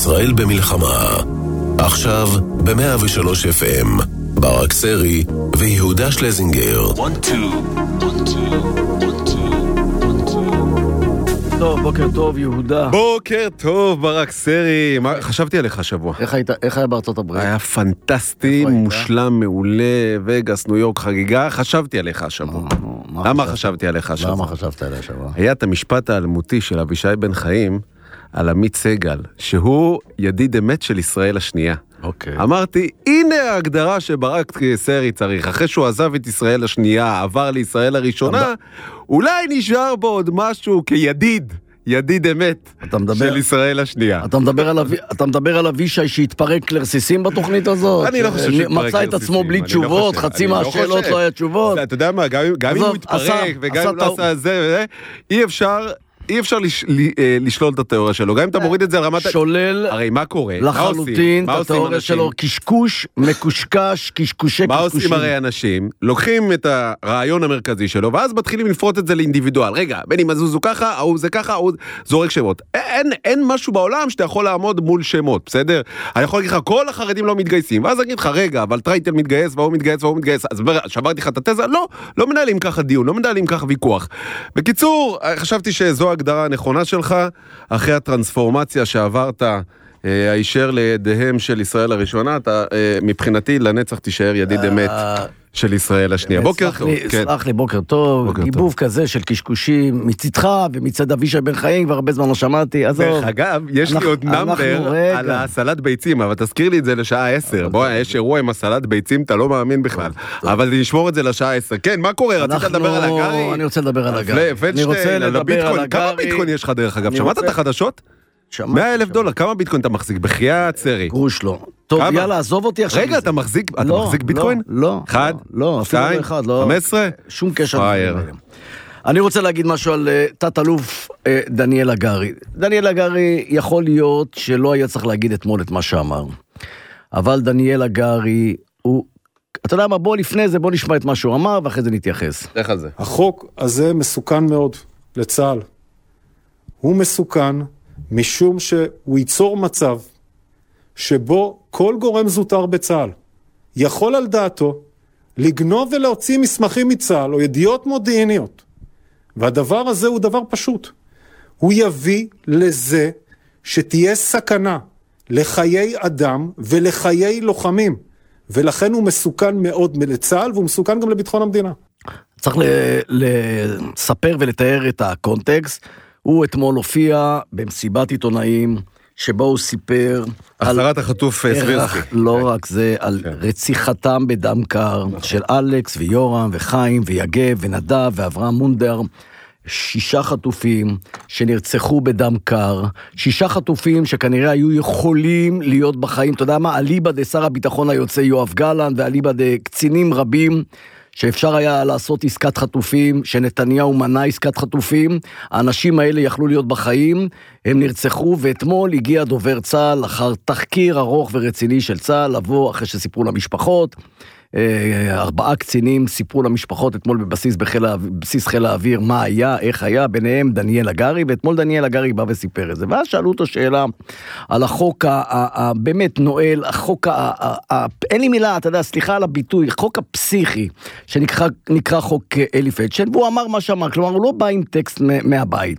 ישראל במלחמה. עכשיו ב-103 FM. ברק סרי ויהודה שלזינגר. 1, 2, 1, 2. טוב, בוקר טוב יהודה. בוקר טוב ברק סרי. חשבתי עליך השבוע. איך היה בארצות הברית? היה פנטסטי, מושלם, מעולה, וגאס, ניו יורק, חגיגה. חשבתי עליך השבוע. למה חשבתי עליך השבוע? למה חשבת עליך השבוע? היה את המשפט האלמותי של אבישי בן חיים על עמית סגל, שהוא ידיד אמת של ישראל השנייה. אוקיי. אמרתי, הנה ההגדרה שברק סרי צריך. אחרי שהוא עזב את ישראל השנייה, עבר לישראל הראשונה, אולי נשאר בו עוד משהו כידיד, ידיד אמת של ישראל השנייה. אתה מדבר על אבישי שהתפרק לרסיסים בתוכנית הזאת? אני לא חושב שהתפרק לרסיסים. מצא את עצמו בלי תשובות, חצי מהשאלות לא היה תשובות. אתה יודע מה, גם אם הוא התפרק וגם אם לא עשה זה, אי אפשר לשלול את התיאוריה שלו, גם אם אתה מוריד את זה על רמת... שולל הרי מה קורה? לחלוטין את התיאוריה שלו, קשקוש, מקושקש, קשקושי. מה עושים הרי אנשים? לוקחים את הרעיון המרכזי שלו, ואז מתחילים לפרוט את זה לאינדיבידואל. רגע, בין אם הזוזו ככה, הוא זה ככה, הוא זורק שמות. אין משהו בעולם שאתה יכול לעמוד מול שמות, בסדר? אני יכול להגיד לך, כל החרדים לא מתגייסים, ואז אני אגיד לך, רגע, אבל טרייטל מתגייס, והוא מתגייס, והוא מתגייס. אז שברתי לך את התזה, לא מנהלים ככה דיון, לא מנהלים ככה ויכוח. בקיצור, חשבתי שזו ההגדרה הנכונה שלך, אחרי הטרנספורמציה שעברת הישר לידיהם של ישראל הראשונה, אתה מבחינתי לנצח תישאר ידיד אמת של ישראל השנייה. בוקר טוב. סלח לי, בוקר טוב. גיבוב כזה של קשקושים מצדך ומצד אבישי בן חיים, כבר הרבה זמן לא שמעתי. דרך אגב, יש לי עוד נאמבר על הסלט ביצים, אבל תזכיר לי את זה לשעה 10. בוא, יש אירוע עם הסלט ביצים, אתה לא מאמין בכלל. אבל נשמור את זה לשעה 10. כן, מה קורה? רצית לדבר על הגרי? אני רוצה לדבר על הגרי. כמה ביטקוין יש לך דרך אגב? שמעת את החדשות? $100,000, כמה ביטקוין אתה מחזיק? בחיית סרי. גרוש לא. טוב, יאללה, עזוב אותי עכשיו. רגע, אתה מחזיק ביטקוין? לא. 1, 2, 15? שום קשר. אני רוצה להגיד משהו על תת-אלוף דניאל הגרי. דניאל הגרי יכול להיות שלא היה צריך להגיד אתמול את מה שאמר. אבל דניאל הגרי הוא... אתה יודע מה, בוא לפני זה, בוא נשמע את מה שהוא אמר, ואחרי זה נתייחס. איך על זה? החוק הזה מסוכן מאוד לצה"ל. הוא מסוכן משום שהוא ייצור מצב שבו כל גורם זוטר בצה"ל יכול על דעתו לגנוב ולהוציא מסמכים מצה"ל או ידיעות מודיעיניות. והדבר הזה הוא דבר פשוט. הוא יביא לזה שתהיה סכנה לחיי אדם ולחיי לוחמים. ולכן הוא מסוכן מאוד לצה"ל והוא מסוכן גם לביטחון המדינה. צריך לספר ולתאר את הקונטקסט. הוא אתמול הופיע במסיבת עיתונאים, שבו הוא סיפר... החזרת החטוף סבירסקי. לא רק זה, על רציחתם בדם קר, של אלכס ויורם וחיים ויגב ונדב ואברהם מונדר, 6 חטופים שנרצחו בדם קר, 6 חטופים שכנראה היו יכולים להיות בחיים, אתה יודע מה? אליבא דשר הביטחון היוצא יואב גלנט, ואליבא דקצינים רבים, שאפשר היה לעשות עסקת חטופים, שנתניהו מנע עסקת חטופים, האנשים האלה יכלו להיות בחיים, הם נרצחו, ואתמול הגיע דובר צה"ל, אחר תחקיר ארוך ורציני של צה"ל, לבוא אחרי שסיפרו למשפחות, 4 קצינים סיפרו למשפחות אתמול בבסיס חיל האוויר מה היה, איך היה, ביניהם דניאל הגרי, ואתמול דניאל הגרי בא וסיפר את זה, ואז שאלו אותו שאלה על החוק באמת נועל, החוק, אין לי מילה, אתה יודע, סליחה על הביטוי, החוק הפסיכי, שנקרא חוק אלי פלדשטיין, והוא אמר מה שאמר, כלומר הוא לא בא עם טקסט מהבית.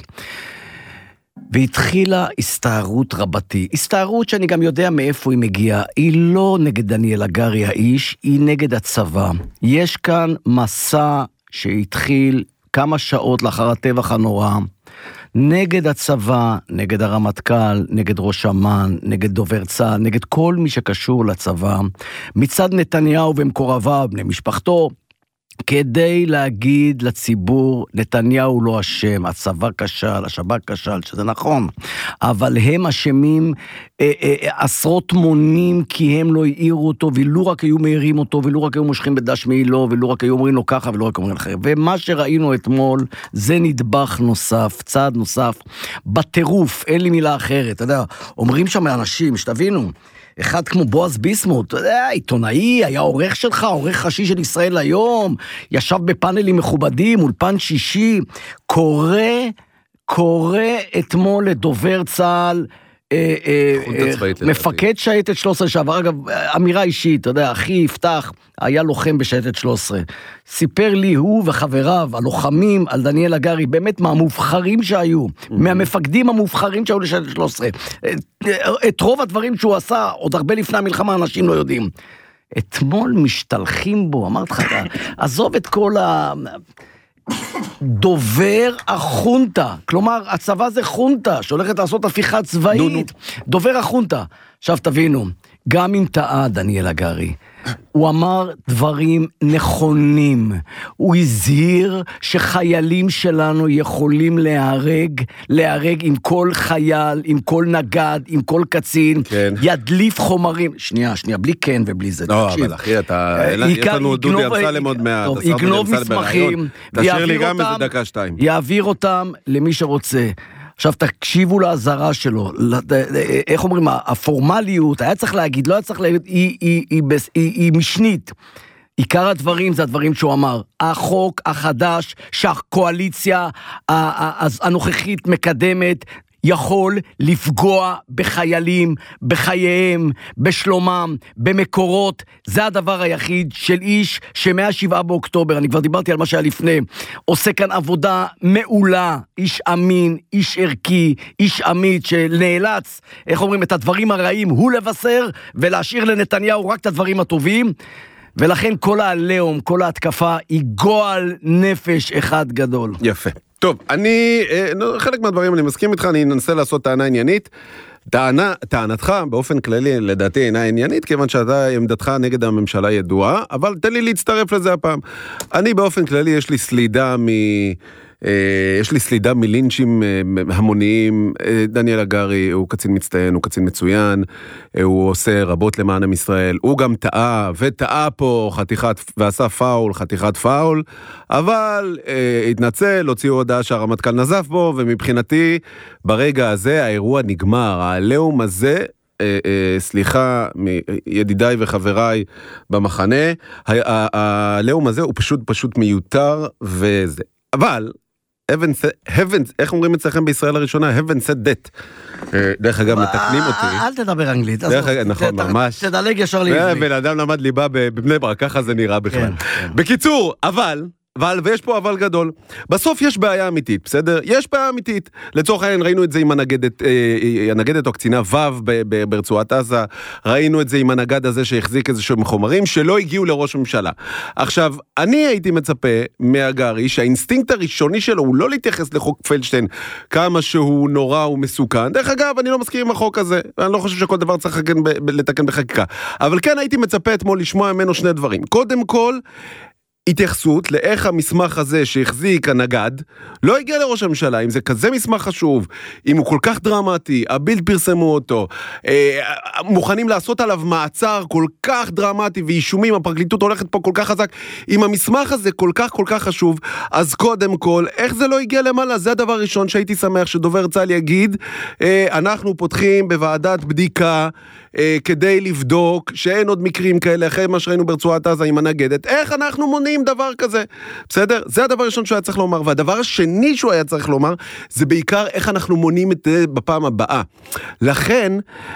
והתחילה הסתערות רבתי, הסתערות שאני גם יודע מאיפה היא מגיעה, היא לא נגד דניאל הגרי האיש, היא נגד הצבא. יש כאן מסע שהתחיל כמה שעות לאחר הטבח הנורא, נגד הצבא, נגד הרמטכ"ל, נגד ראש אמ"ן, נגד דובר צה"ל, נגד כל מי שקשור לצבא, מצד נתניהו ומקורביו, בני משפחתו, כדי להגיד לציבור, נתניהו לא אשם, הצבא כשל, השב"כ כשל, שזה נכון, אבל הם אשמים עשרות מונים, כי הם לא העירו אותו, ולא רק היו מהירים אותו, ולא רק היו מושכים בדש מעילו, ולא רק היו אומרים לו ככה, ולא רק אומרים אחר. ומה שראינו אתמול, זה נדבך נוסף, צעד נוסף, בטירוף, אין לי מילה אחרת, אתה יודע, אומרים שם אנשים, שתבינו, אחד כמו בועז ביסמוט, אתה יודע, עיתונאי, היה עורך שלך, עורך ראשי של ישראל היום, ישב בפאנלים מכובדים, אולפן שישי, קורא אתמול לדובר צה"ל, מפקד שייטת 13 שעבר, אגב, אמירה אישית, אתה יודע, אחי יפתח היה לוחם בשייטת 13, סיפר לי הוא וחבריו, הלוחמים, על דניאל הגרי, באמת מהמובחרים שהיו, מהמפקדים המובחרים שהיו לשייטת 13, את רוב הדברים שהוא עשה, עוד הרבה לפני המלחמה, אנשים לא יודעים. אתמול משתלחים בו, אמרת לך, עזוב את כל דובר החונטה, כלומר הצבא זה חונטה שהולכת לעשות הפיכה צבאית, דובר החונטה. עכשיו תבינו, גם אם טעה דניאל הגרי, הוא אמר דברים נכונים, הוא הזהיר שחיילים שלנו יכולים להרג עם כל חייל, עם כל נגד, עם כל קצין, כן. ידליף חומרים, שנייה, בלי כן ובלי זה. לא, אבל אחי, יש לנו דודי אמסלם עוד מעט, יגנוב מסמכים, תשאיר לי גם איזה דקה 2. יעביר אותם למי שרוצה. עכשיו תקשיבו להזרה שלו, איך אומרים, הפורמליות, היה צריך להגיד, לא היה צריך להגיד, היא משנית. עיקר הדברים זה הדברים שהוא אמר, החוק החדש שהקואליציה הנוכחית מקדמת, יכול לפגוע בחיילים, בחייהם, בשלומם, במקורות. זה הדבר היחיד של איש שמ-7 באוקטובר, אני כבר דיברתי על מה שהיה לפני, עושה כאן עבודה מעולה, איש אמין, איש ערכי, איש עמית שנאלץ, איך אומרים, את הדברים הרעים הוא לבשר, ולהשאיר לנתניהו רק את הדברים הטובים, ולכן כל העליהום, כל ההתקפה, היא גועל נפש אחד גדול. יפה. טוב, חלק מהדברים אני מסכים איתך, אני אנסה לעשות טענה עניינית. טענתך באופן כללי לדעתי אינה עניינית, כיוון שאתה עמדתך נגד הממשלה ידועה, אבל תן לי להצטרף לזה הפעם. אני באופן כללי יש לי סלידה מלינצ'ים המוניים. דניאל הגרי הוא קצין מצטיין, הוא קצין מצוין, הוא עושה רבות למען עם ישראל, הוא גם טעה פה ועשה פאול, חתיכת פאול, אבל התנצל, הוציאו הודעה שהרמטכ"ל נזף בו, ומבחינתי ברגע הזה האירוע נגמר, העליהום הזה, סליחה מידידיי וחבריי במחנה, העליהום הזה הוא פשוט מיותר וזה. אבל איך אומרים אצלכם בישראל הראשונה? heaven said that. דרך אגב, מתקנים אותי. אל תדבר אנגלית. נכון, ממש. תדלג ישר לעברית. בן אדם למד ליבה בבני ברק, ככה זה נראה בכלל. בקיצור, ויש פה אבל גדול, בסוף יש בעיה אמיתית, בסדר? יש בעיה אמיתית. לצורך העניין ראינו את זה עם הנגדת או קצינה וו ברצועת עזה, ראינו את זה עם הנגד הזה שהחזיק איזשהם חומרים שלא הגיעו לראש הממשלה. עכשיו, אני הייתי מצפה מהגרי שהאינסטינקט הראשוני שלו הוא לא להתייחס לחוק פלדשטיין כמה שהוא נורא ומסוכן. דרך אגב, אני לא מסכים עם החוק הזה, אני לא חושב שכל דבר צריך לתקן בחקיקה. אבל כן הייתי מצפה אתמול לשמוע ממנו שני דברים. קודם כל, התייחסות לאיך המסמך הזה שהחזיק הנגד לא הגיע לראש הממשלה, אם זה כזה מסמך חשוב, אם הוא כל כך דרמטי, הבילד פרסמו אותו, מוכנים לעשות עליו מעצר כל כך דרמטי ואישומים, הפרקליטות הולכת פה כל כך חזק, אם המסמך הזה כל כך חשוב, אז קודם כל, איך זה לא הגיע למעלה? זה הדבר הראשון שהייתי שמח שדובר צה"ל יגיד, אנחנו פותחים בוועדת בדיקה, כדי לבדוק שאין עוד מקרים כאלה, אחרי מה שראינו ברצועת עזה עם הנגדת, איך אנחנו מונעים דבר כזה, בסדר? זה הדבר הראשון שהוא היה צריך לומר, והדבר השני שהוא היה צריך לומר, זה בעיקר איך אנחנו מונעים את זה בפעם הבאה. לכן,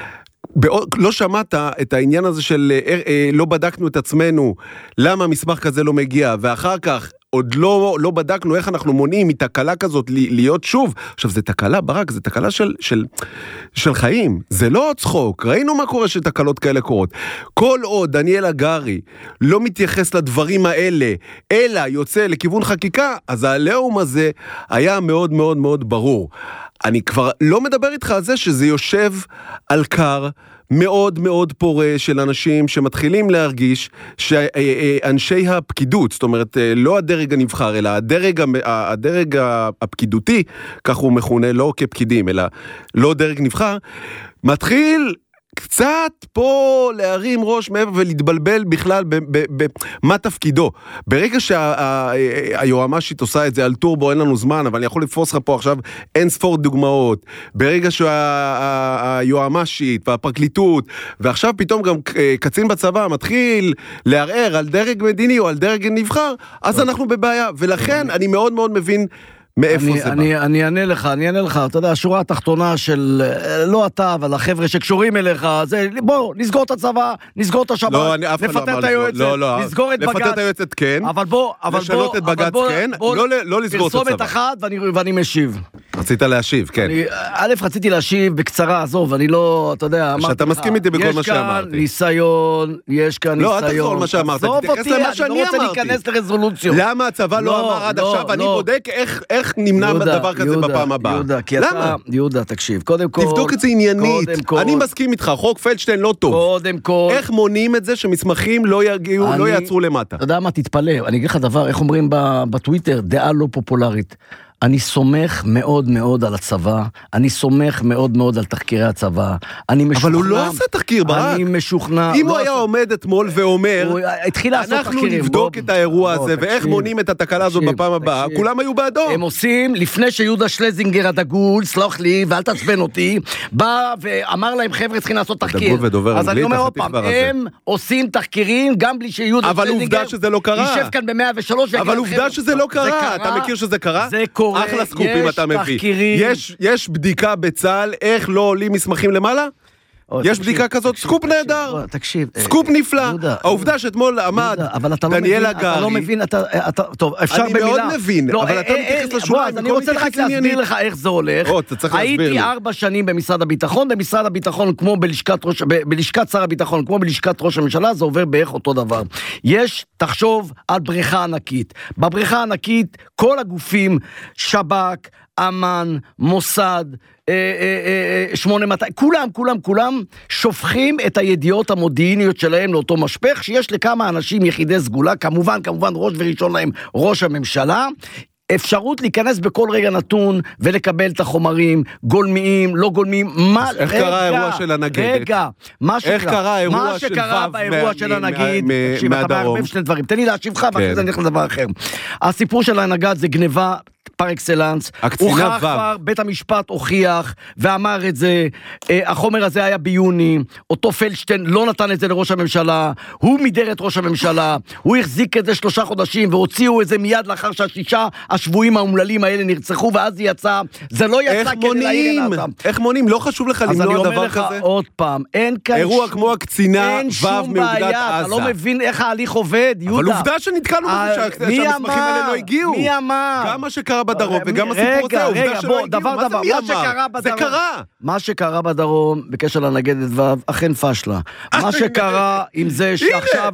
לא שמעת את העניין הזה של לא בדקנו את עצמנו, למה מסמך כזה לא מגיע, ואחר כך עוד לא בדקנו איך אנחנו מונעים מתקלה כזאת להיות שוב. עכשיו, זה תקלה, ברק, זה תקלה של חיים. זה לא צחוק. ראינו מה קורה שתקלות כאלה קורות. כל עוד דניאל הגרי לא מתייחס לדברים האלה, אלא יוצא לכיוון חקיקה, אז העליהום הזה היה מאוד מאוד מאוד ברור. אני כבר לא מדבר איתך על זה שזה יושב על קר מאוד מאוד פורה של אנשים שמתחילים להרגיש שאנשי הפקידות, זאת אומרת לא הדרג הנבחר, אלא הדרג הפקידותי, כך הוא מכונה, לא כפקידים, אלא לא דרג נבחר, מתחיל קצת פה להרים ראש מעבר ולהתבלבל בכלל במה תפקידו. ברגע שהיועמ"שית עושה את זה על טורבו, אין לנו זמן, אבל אני יכול לפרוס לך פה עכשיו אין ספור דוגמאות. ברגע שהיועמ"שית והפרקליטות, ועכשיו פתאום גם קצין בצבא מתחיל לערער על דרג מדיני או על דרג נבחר, אז אנחנו בבעיה. ולכן אני מאוד מאוד מבין מאיפה זה בא? אני אענה לך, אתה יודע, השורה התחתונה של, לא אתה, אבל החבר'ה שקשורים אליך, זה, בוא, נסגור את הצבא, נסגור את השב"כ, לא, אני אף אחד לא אמר לפטר את היועצת, נסגור את בג"ץ. לפטר את היועצת כן, אבל בוא, לשנות את בג"ץ כן, לא לסגור את הצבא. פרסומת אחת ואני משיב. רצית להשיב, כן. א', רציתי להשיב בקצרה, עזוב, אני לא, אתה יודע, אמרתי לך. שאתה מסכים איתי בכל מה שאמרתי. יש כאן ניסיון. לא, אל תחזור מה שאמרת, תתייחס למה שאני אמרתי. אני לא רוצה להיכנס לרזולוציות. למה הצבא לא אמר עד עכשיו, ואני בודק איך נמנע דבר כזה בפעם הבאה. למה? יהודה, תקשיב, קודם כל... תבדוק את זה עניינית. אני מסכים איתך, חוק פלדשטיין לא טוב. קודם כל... איך מונים את זה שמסמכים לא יגיעו, לא יעצרו למטה? אתה יודע מה, תתפלא, אני אגיד לך דבר, איך אומרים בטוויטר, דעה לא פופולרית. אני סומך מאוד מאוד על הצבא, אני סומך מאוד מאוד על תחקירי הצבא, אני משוכנע... אבל הוא לא עשה תחקיר, ברק. אני משוכנע... אם הוא היה עומד אתמול ואומר, אנחנו נבדוק את האירוע הזה, ואיך מונים את התקלה הזאת בפעם הבאה, כולם היו בעדו. הם עושים, לפני שיהודה שלזינגר הדגול, סלח לי, ואל תעצבן אותי, בא ואמר להם, חבר'ה, צריכים לעשות תחקיר. אז אני אומר עוד פעם, הם עושים תחקירים גם בלי שיהודה שלזינגר יישב כאן ב-103, אבל עובדה שזה לא קרה. אתה מכיר שזה קרה? זה קורה. אחלה סקופים אתה מביא. יש בדיקה בצה"ל איך לא עולים מסמכים למעלה? יש בדיקה כזאת, סקופ נהדר, סקופ נפלא. העובדה שאתמול עמד דניאל הגרי, אתה לא מבין, טוב, אפשר במילה. אני מאוד מבין, אבל אתה מתייחס לשוליים. אני רוצה רק להסביר לך איך זה הולך. הייתי 4 שנים במשרד הביטחון, במשרד הביטחון כמו בלשכת שר הביטחון, כמו בלשכת ראש הממשלה, זה עובר בערך אותו דבר. תחשוב על בריכה ענקית. בבריכה הענקית, כל הגופים, שב"כ, אמן, מוסד, 8200, כולם שופכים את הידיעות המודיעיניות שלהם לאותו משפך, שיש לכמה אנשים יחידי סגולה, כמובן ראש וראשון להם ראש הממשלה, אפשרות להיכנס בכל רגע נתון ולקבל את החומרים, גולמיים, לא גולמיים, איך קרה האירוע של הנגדת? איך קרה האירוע של באירוע של הנגיד? אתה מערבב שני דברים, תן לי להשיבך, ואחרי זה נלך לדבר אחר. הסיפור של הנגד זה גניבה פר אקסלנס, הוכח כבר, בית המשפט הוכיח ואמר את זה, החומר הזה היה ביוני, אותו פלדשטיין לא נתן את זה לראש הממשלה, הוא מידר את ראש הממשלה, הוא החזיק את זה 3 חודשים, והוציאו את זה מיד לאחר שהשישה השבויים האומללים האלה נרצחו, ואז זה יצא, זה לא יצא כדי להעיר עינתם. איך מונים? לא חשוב לך למנוע דבר כזה? אז אני אומר לך עוד פעם, אין כאן אירוע כמו הקצינה אין שום בעיה, אתה לא מבין איך ההליך עובד, יהודה. אבל עובדה שנתקלנו בזה שהמסמכים האלה לא הגיעו. מי אמר? גם מה שקרה בדרום וגם הסיפור הזה, עובדה שלא הגיעו. מה זה מי אמר? זה קרה. מה שקרה בדרום בקשר לנגדת ו' אכן פשלה. מה שקרה עם זה שעכשיו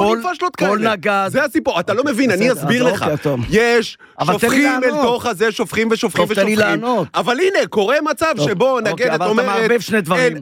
כל נגד... זה הסיפור, אתה לא מבין, אני אסביר לך. יש, שופכים אל תוך הזה, שופכים ושופכים ושופכים. אבל הנה, קורה מצב שבו נגדת אומרת... אבל אתה מערבב שני דברים.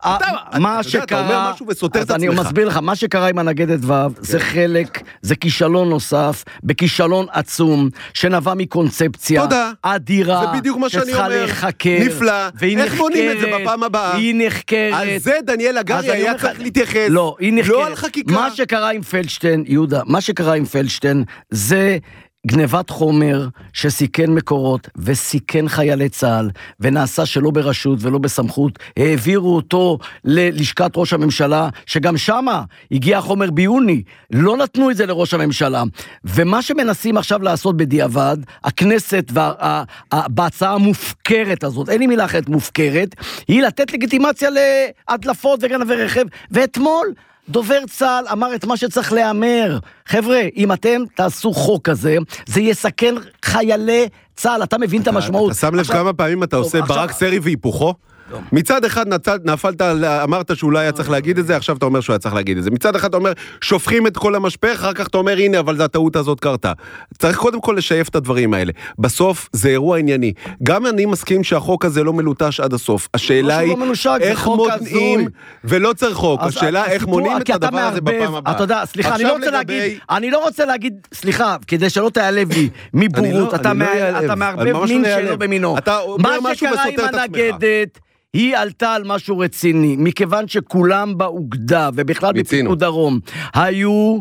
מה שקרה, אז אני מסביר לך, מה שקרה עם הנגדת ו' זה חלק, זה כישלון נוסף, בכישלון עצום, שנבע מקונספציה אדירה, זה בדיוק מה שאני אומר, נפלא, איך מונים את זה בפעם הבאה? היא נחקרת. על זה דניאל הגרי היה צריך להתייחס, לא, היא נחקרת. לא על חקיקה. מה שקרה עם פלדשטיין, יהודה, מה שקרה עם פלדשטיין, זה... גנבת חומר שסיכן מקורות וסיכן חיילי צה"ל ונעשה שלא ברשות ולא בסמכות, העבירו אותו ללשכת ראש הממשלה, שגם שמה הגיע חומר ביוני, לא נתנו את זה לראש הממשלה, ומה שמנסים עכשיו לעשות בדיעבד, הכנסת בהצעה המופקרת הזאת, אין לי מילה אחרת מופקרת, היא לתת לגיטימציה להדלפות וגנבי רכב, ואתמול דובר צה"ל אמר את מה שצריך לאמר. חבר'ה, אם אתם תעשו חוק כזה, זה יסכן חיילי צה"ל. אתה מבין את המשמעות? אתה שם לב כמה פעמים אתה עושה ברק סרי והיפוכו? מצד אחד נפלת, אמרת שאולי היה צריך להגיד את זה, עכשיו אתה אומר שהוא היה צריך להגיד את זה. מצד אחד אתה אומר, שופכים את כל המשפך, אחר כך אתה אומר, הנה, אבל הטעות הזאת קרתה. צריך קודם כל לשייף את הדברים האלה. בסוף זה אירוע ענייני. גם אני מסכים שהחוק הזה לא מלוטש עד הסוף. השאלה היא, איך מונעים, ולא צריך חוק, השאלה איך מונעים את הדבר הזה בפעם הבאה. אתה יודע, סליחה, אני לא רוצה להגיד, סליחה, כדי שלא תעלב לי מבורות, אתה מערבב מין שלא במינו. מה שקרה עם הנגדת, היא עלתה על משהו רציני, מכיוון שכולם באוגדה, ובכלל בפיקוד דרום, היו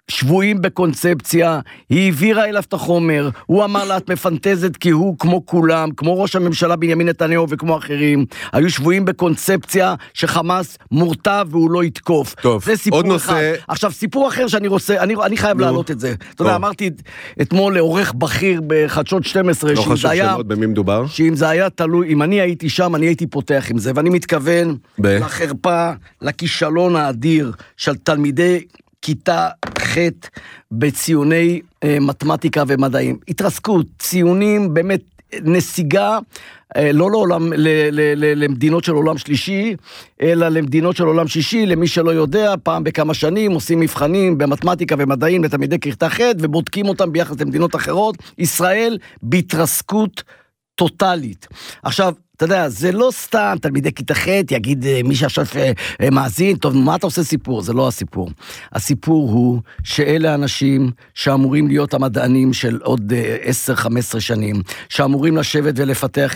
שבויים בקונספציה, היא העבירה אליו את החומר, הוא אמר לה, את מפנטזת כי הוא כמו כולם, כמו ראש הממשלה בנימין נתניהו וכמו אחרים, היו שבויים בקונספציה שחמאס מורתע והוא לא יתקוף. טוב, זה סיפור עוד אחד. נושא... עכשיו, סיפור אחר שאני רוצה, אני חייב להעלות את זה. אתה יודע, אמרתי אתמול לעורך בכיר בחדשות 12, לא חשוב שמות במי מדובר. שאם זה היה תלוי, אם אני הייתי שם, אני הייתי פותח עם זה, ואני מתכוון לחרפה, לכישלון האדיר של תלמידי כיתה ח' בציוני מתמטיקה ומדעים. התרסקות, ציונים באמת נסיגה, לא לעולם, למדינות של עולם שלישי, אלא למדינות של עולם שישי, למי שלא יודע, פעם בכמה שנים עושים מבחנים במתמטיקה ומדעים לתלמידי כיתה ח' ובודקים אותם ביחס למדינות אחרות. ישראל בהתרסקות טוטלית. עכשיו, אתה יודע, זה לא סתם תלמידי כיתה ח' יגיד מי שעכשיו מאזין, טוב, מה אתה עושה סיפור? זה לא הסיפור. הסיפור הוא שאלה האנשים שאמורים להיות המדענים של עוד 10-15 שנים, שאמורים לשבת ולפתח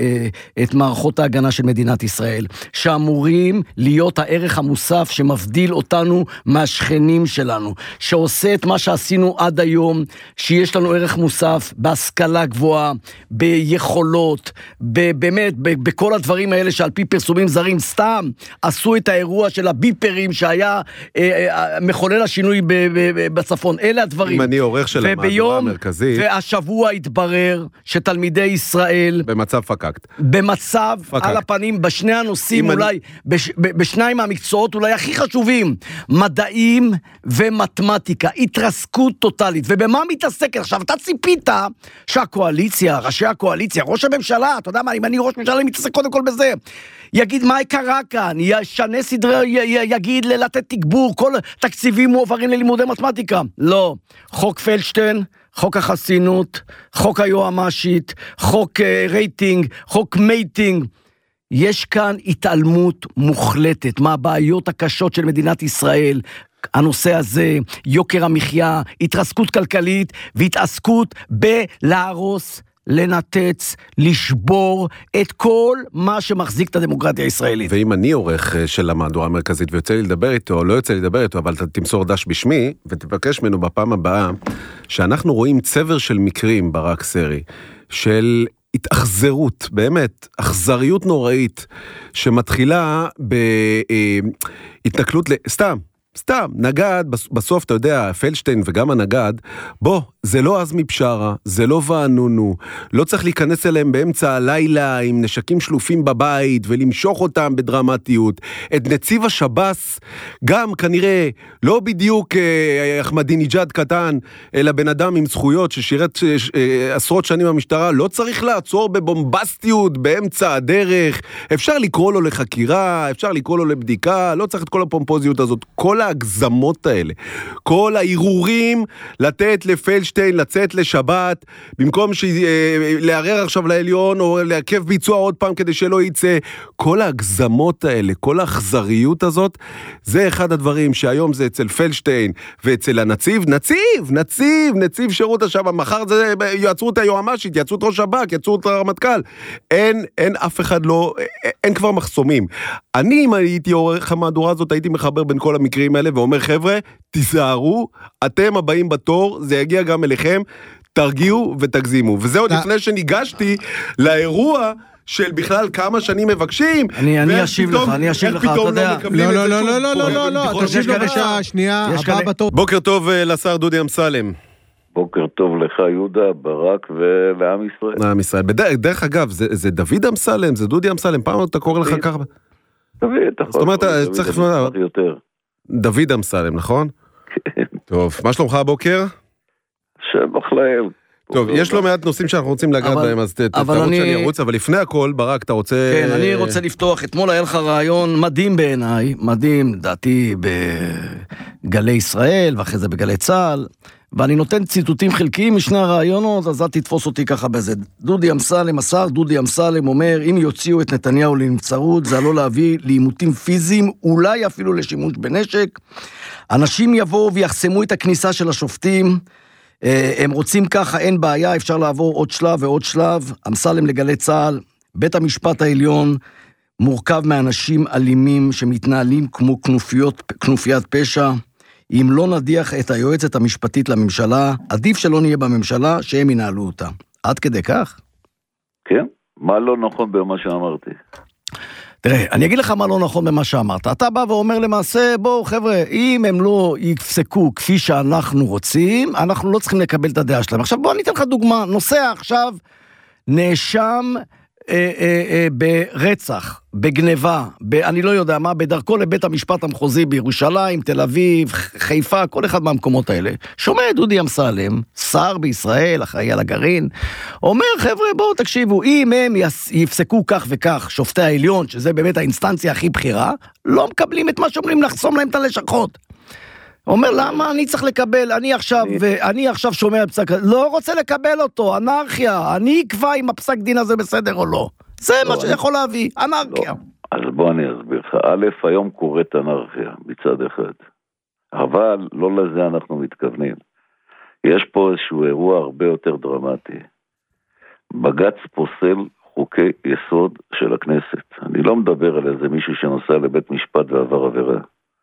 את מערכות ההגנה של מדינת ישראל, שאמורים להיות הערך המוסף שמבדיל אותנו מהשכנים שלנו, שעושה את מה שעשינו עד היום, שיש לנו ערך מוסף בהשכלה גבוהה, ביכולות, באמת, בכל הדברים האלה שעל פי פרסומים זרים סתם עשו את האירוע של הביפרים שהיה מחולל השינוי בצפון. אלה הדברים. אם אני עורך של המהדורה המרכזית. והשבוע התברר שתלמידי ישראל במצב פקקט. במצב על הפנים בשני הנושאים אולי, בשניים מהמקצועות אולי הכי חשובים, מדעים ומתמטיקה, התרסקות טוטלית. ובמה מתעסקת? עכשיו, אתה ציפית שהקואליציה, ראשי הקואליציה, ראש הממשלה, אתה יודע מה, אם אני ראש ממשלה, אני מתעסק קודם כל בזה. יגיד מה קרה כאן, ישנה סדרי, יגיד לתת תגבור, כל תקציבים מועברים ללימודי מתמטיקה. לא. חוק פלדשטיין, חוק החסינות, חוק היועמ"שית, חוק רייטינג, חוק מייטינג. יש כאן התעלמות מוחלטת מהבעיות הקשות של מדינת ישראל, הנושא הזה, יוקר המחיה, התרסקות כלכלית והתעסקות בלהרוס, לנתץ, לשבור את כל מה שמחזיק את הדמוקרטיה הישראלית. ואם אני עורך של המהדורה המרכזית ויוצא לי לדבר איתו, או לא יוצא לי לדבר איתו, אבל תמסור דש בשמי, ותבקש ממנו בפעם הבאה, שאנחנו רואים צבר של מקרים, ברק סרי, של התאכזרות, באמת, אכזריות נוראית, שמתחילה בהתנכלות סתם, נגד, בסוף אתה יודע, פלדשטיין וגם הנגד, בוא, זה לא עזמי בשארה, זה לא וענונו, לא צריך להיכנס אליהם באמצע הלילה עם נשקים שלופים בבית ולמשוך אותם בדרמטיות. את נציב השב"ס, גם כנראה לא בדיוק אחמדינג'אד קטן, אלא בן אדם עם זכויות ששירת עשרות שנים במשטרה, לא צריך לעצור בבומבסטיות באמצע הדרך, אפשר לקרוא לו לחקירה, אפשר לקרוא לו לבדיקה, לא צריך את כל הפומפוזיות הזאת, כל ההגזמות האלה, כל הערעורים לתת לפלדשטיין, לצאת לשבת, במקום לערער עכשיו לעליון, או לעכב ביצוע עוד פעם כדי שלא יצא, כל ההגזמות האלה, כל האכזריות הזאת, זה אחד הדברים שהיום זה אצל פלדשטיין, ואצל הנציב, נציב שירות השב"כ, מחר זה, יעצרו את היועמ"שית, יעצרו את ראש שב"כ, יעצרו את הרמטכ"ל, אין אף אחד לא, אין כבר מחסומים. אני, אם הייתי עורך המהדורה הזאת, הייתי מחבר בין כל המקרים האלה, ואומר, חבר'ה, תיזהרו, אתם הבאים בתור, זה יגיע גם אליכם, תרגיעו ותגזימו. וזה עוד לפני שניגשתי לאירוע של בכלל כמה שנים מבקשים. אני אשיב לך, אתה יודע. לא, תשיב לו בשעה שנייה, הבא בתור. בוקר טוב לשר דודי אמסלם. בוקר טוב לך יהודה, ברק ולעם ישראל. לעם ישראל. דרך אגב, זה דוד אמסלם, זה דודי אמסלם, פעם אתה קורא לך ככה? דוד, אתה יכול. זאת אומרת, צריך יותר. דוד אמסלם, נכון? כן. טוב, מה שלומך הבוקר? שבח לאל. טוב, יש לא מעט נושאים שאנחנו רוצים לגעת בהם, אז תרוץ שאני ארוץ, אבל לפני הכל, ברק, אתה רוצה... כן, אני רוצה לפתוח, אתמול היה לך רעיון מדהים בעיניי, מדהים, דעתי בגלי ישראל, ואחרי זה בגלי צהל, ואני נותן ציטוטים חלקיים משני הרעיונות, אז אל תתפוס אותי ככה בזה. דודי אמסלם, השר דודי אמסלם אומר, אם יוציאו את נתניהו לנבצרות, זה עלול להביא לעימותים פיזיים, אולי אפילו לשימוש בנשק. אנשים יבואו ויחסמו את הכניסה של השופטים, הם רוצים ככה, אין בעיה, אפשר לעבור עוד שלב ועוד שלב. אמסלם לגלי צהל, בית המשפט העליון מורכב מאנשים אלימים שמתנהלים כמו כנופיית פשע, אם לא נדיח את היועצת המשפטית לממשלה, עדיף שלא נהיה בממשלה, שהם ינהלו אותה. עד כדי כך? כן, מה לא נכון במה שאמרתי? תראה, אני אגיד לך מה לא נכון במה שאמרת. אתה בא ואומר למעשה, בואו חבר'ה, אם הם לא יפסקו כפי שאנחנו רוצים, אנחנו לא צריכים לקבל את הדעה שלהם. עכשיו בוא ניתן לך דוגמה, נוסע עכשיו נאשם ברצח, בגניבה, אני לא יודע מה, בדרכו לבית המשפט המחוזי בירושלים, תל אביב, חיפה, כל אחד מהמקומות האלה. שומע דודי אמסלם, שר בישראל, אחראי על הגרעין, אומר חבר'ה בואו תקשיבו, אם הם יפסקו כך וכך, שופטי העליון, שזה באמת האינסטנציה הכי בחירה, לא מקבלים את מה שאומרים לחסום להם את הלשכות. אומר, למה אני צריך לקבל, אני עכשיו שומע פסק, לא רוצה לקבל אותו, אנרכיה, אני אקבע אם הפסק דין הזה בסדר או לא. זה מה שיכול להביא, אנרכיה. אז בוא אני אסביר לך, א', היום קוראת אנרכיה מצד אחד, אבל לא לזה אנחנו מתכוונים. יש פה איזשהו אירוע הרבה יותר דרמטי. בג"ץ פוסל חוקי יסוד של הכנסת. אני לא מדבר על איזה מישהו שנוסע לבית משפט ועבר עבירה.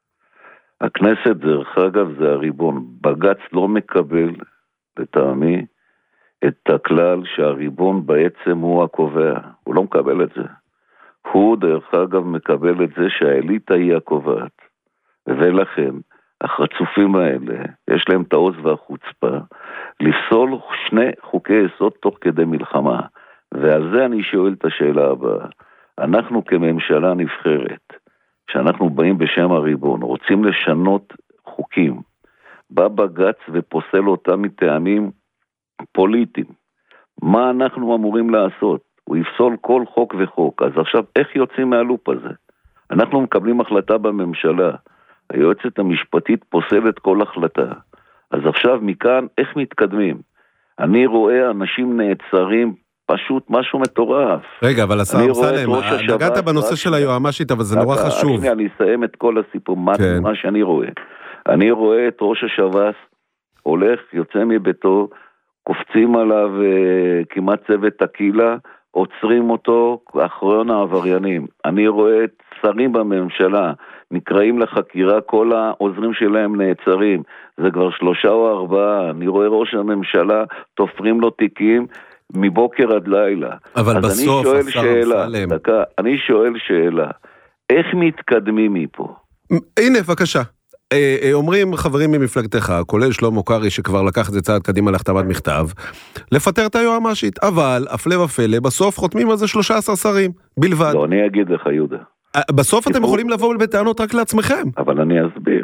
הכנסת, דרך אגב, זה הריבון. בג"ץ לא מקבל, לטעמי, את הכלל שהריבון בעצם הוא הקובע. הוא לא מקבל את זה. הוא, דרך אגב, מקבל את זה שהאליטה היא הקובעת. ולכן, החצופים האלה, יש להם את העוז והחוצפה, לפסול שני חוקי יסוד תוך כדי מלחמה. ועל זה אני שואל את השאלה הבאה. אנחנו כממשלה נבחרת, שאנחנו באים בשם הריבון, רוצים לשנות חוקים, בא בג"ץ ופוסל אותם מטעמים פוליטיים. מה אנחנו אמורים לעשות? הוא יפסול כל חוק וחוק. אז עכשיו, איך יוצאים מהלופ הזה? אנחנו מקבלים החלטה בממשלה, היועצת המשפטית פוסלת כל החלטה. אז עכשיו מכאן, איך מתקדמים? אני רואה אנשים נעצרים, פשוט משהו מטורף. רגע, אבל השר אמסלם, נגעת בנושא של היועמ"שית, אבל זה נורא חשוב. אני אסיים את כל הסיפור, מה שאני רואה. אני רואה את ראש השב"ס, הולך, יוצא מביתו, קופצים עליו כמעט צוות הקהילה, עוצרים אותו, אחרון העבריינים. אני רואה את שרים בממשלה, נקראים לחקירה, כל העוזרים שלהם נעצרים. זה כבר 3 או 4. אני רואה ראש הממשלה, תופרים לו תיקים, מבוקר עד לילה. אבל בסוף, השר אמסלם. אני שואל שאלה, איך מתקדמים מפה? הנה, בבקשה. אומרים חברים ממפלגתך, כולל שלמה קרעי שכבר לקח את זה צעד קדימה להחתמת מכתב, לפטר את היועמ"שית, אבל הפלא ופלא, בסוף חותמים על זה 13 שרים, בלבד. לא, אני אגיד לך, יהודה. בסוף אתם יכולים לבוא בטענות רק לעצמכם. אבל אני אסביר.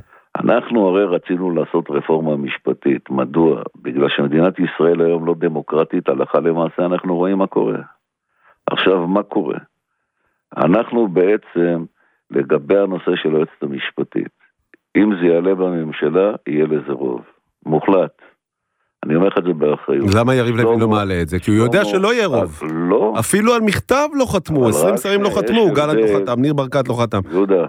אנחנו הרי רצינו לעשות רפורמה משפטית. מדוע? בגלל שמדינת ישראל היום לא דמוקרטית, הלכה למעשה אנחנו רואים מה קורה. עכשיו, מה קורה? אנחנו בעצם, לגבי הנושא של היועצת המשפטית, אם זה יעלה בממשלה, יהיה לזה רוב. מוחלט. אני אומר לך את זה באחריות. למה יריב לוין לא מעלה את זה? כי הוא יודע שלא יהיה רוב. לא. אפילו על מכתב לא חתמו, 20 שרים לא חתמו, גלנט לא חתם, ניר ברקת לא חתם. יהודה,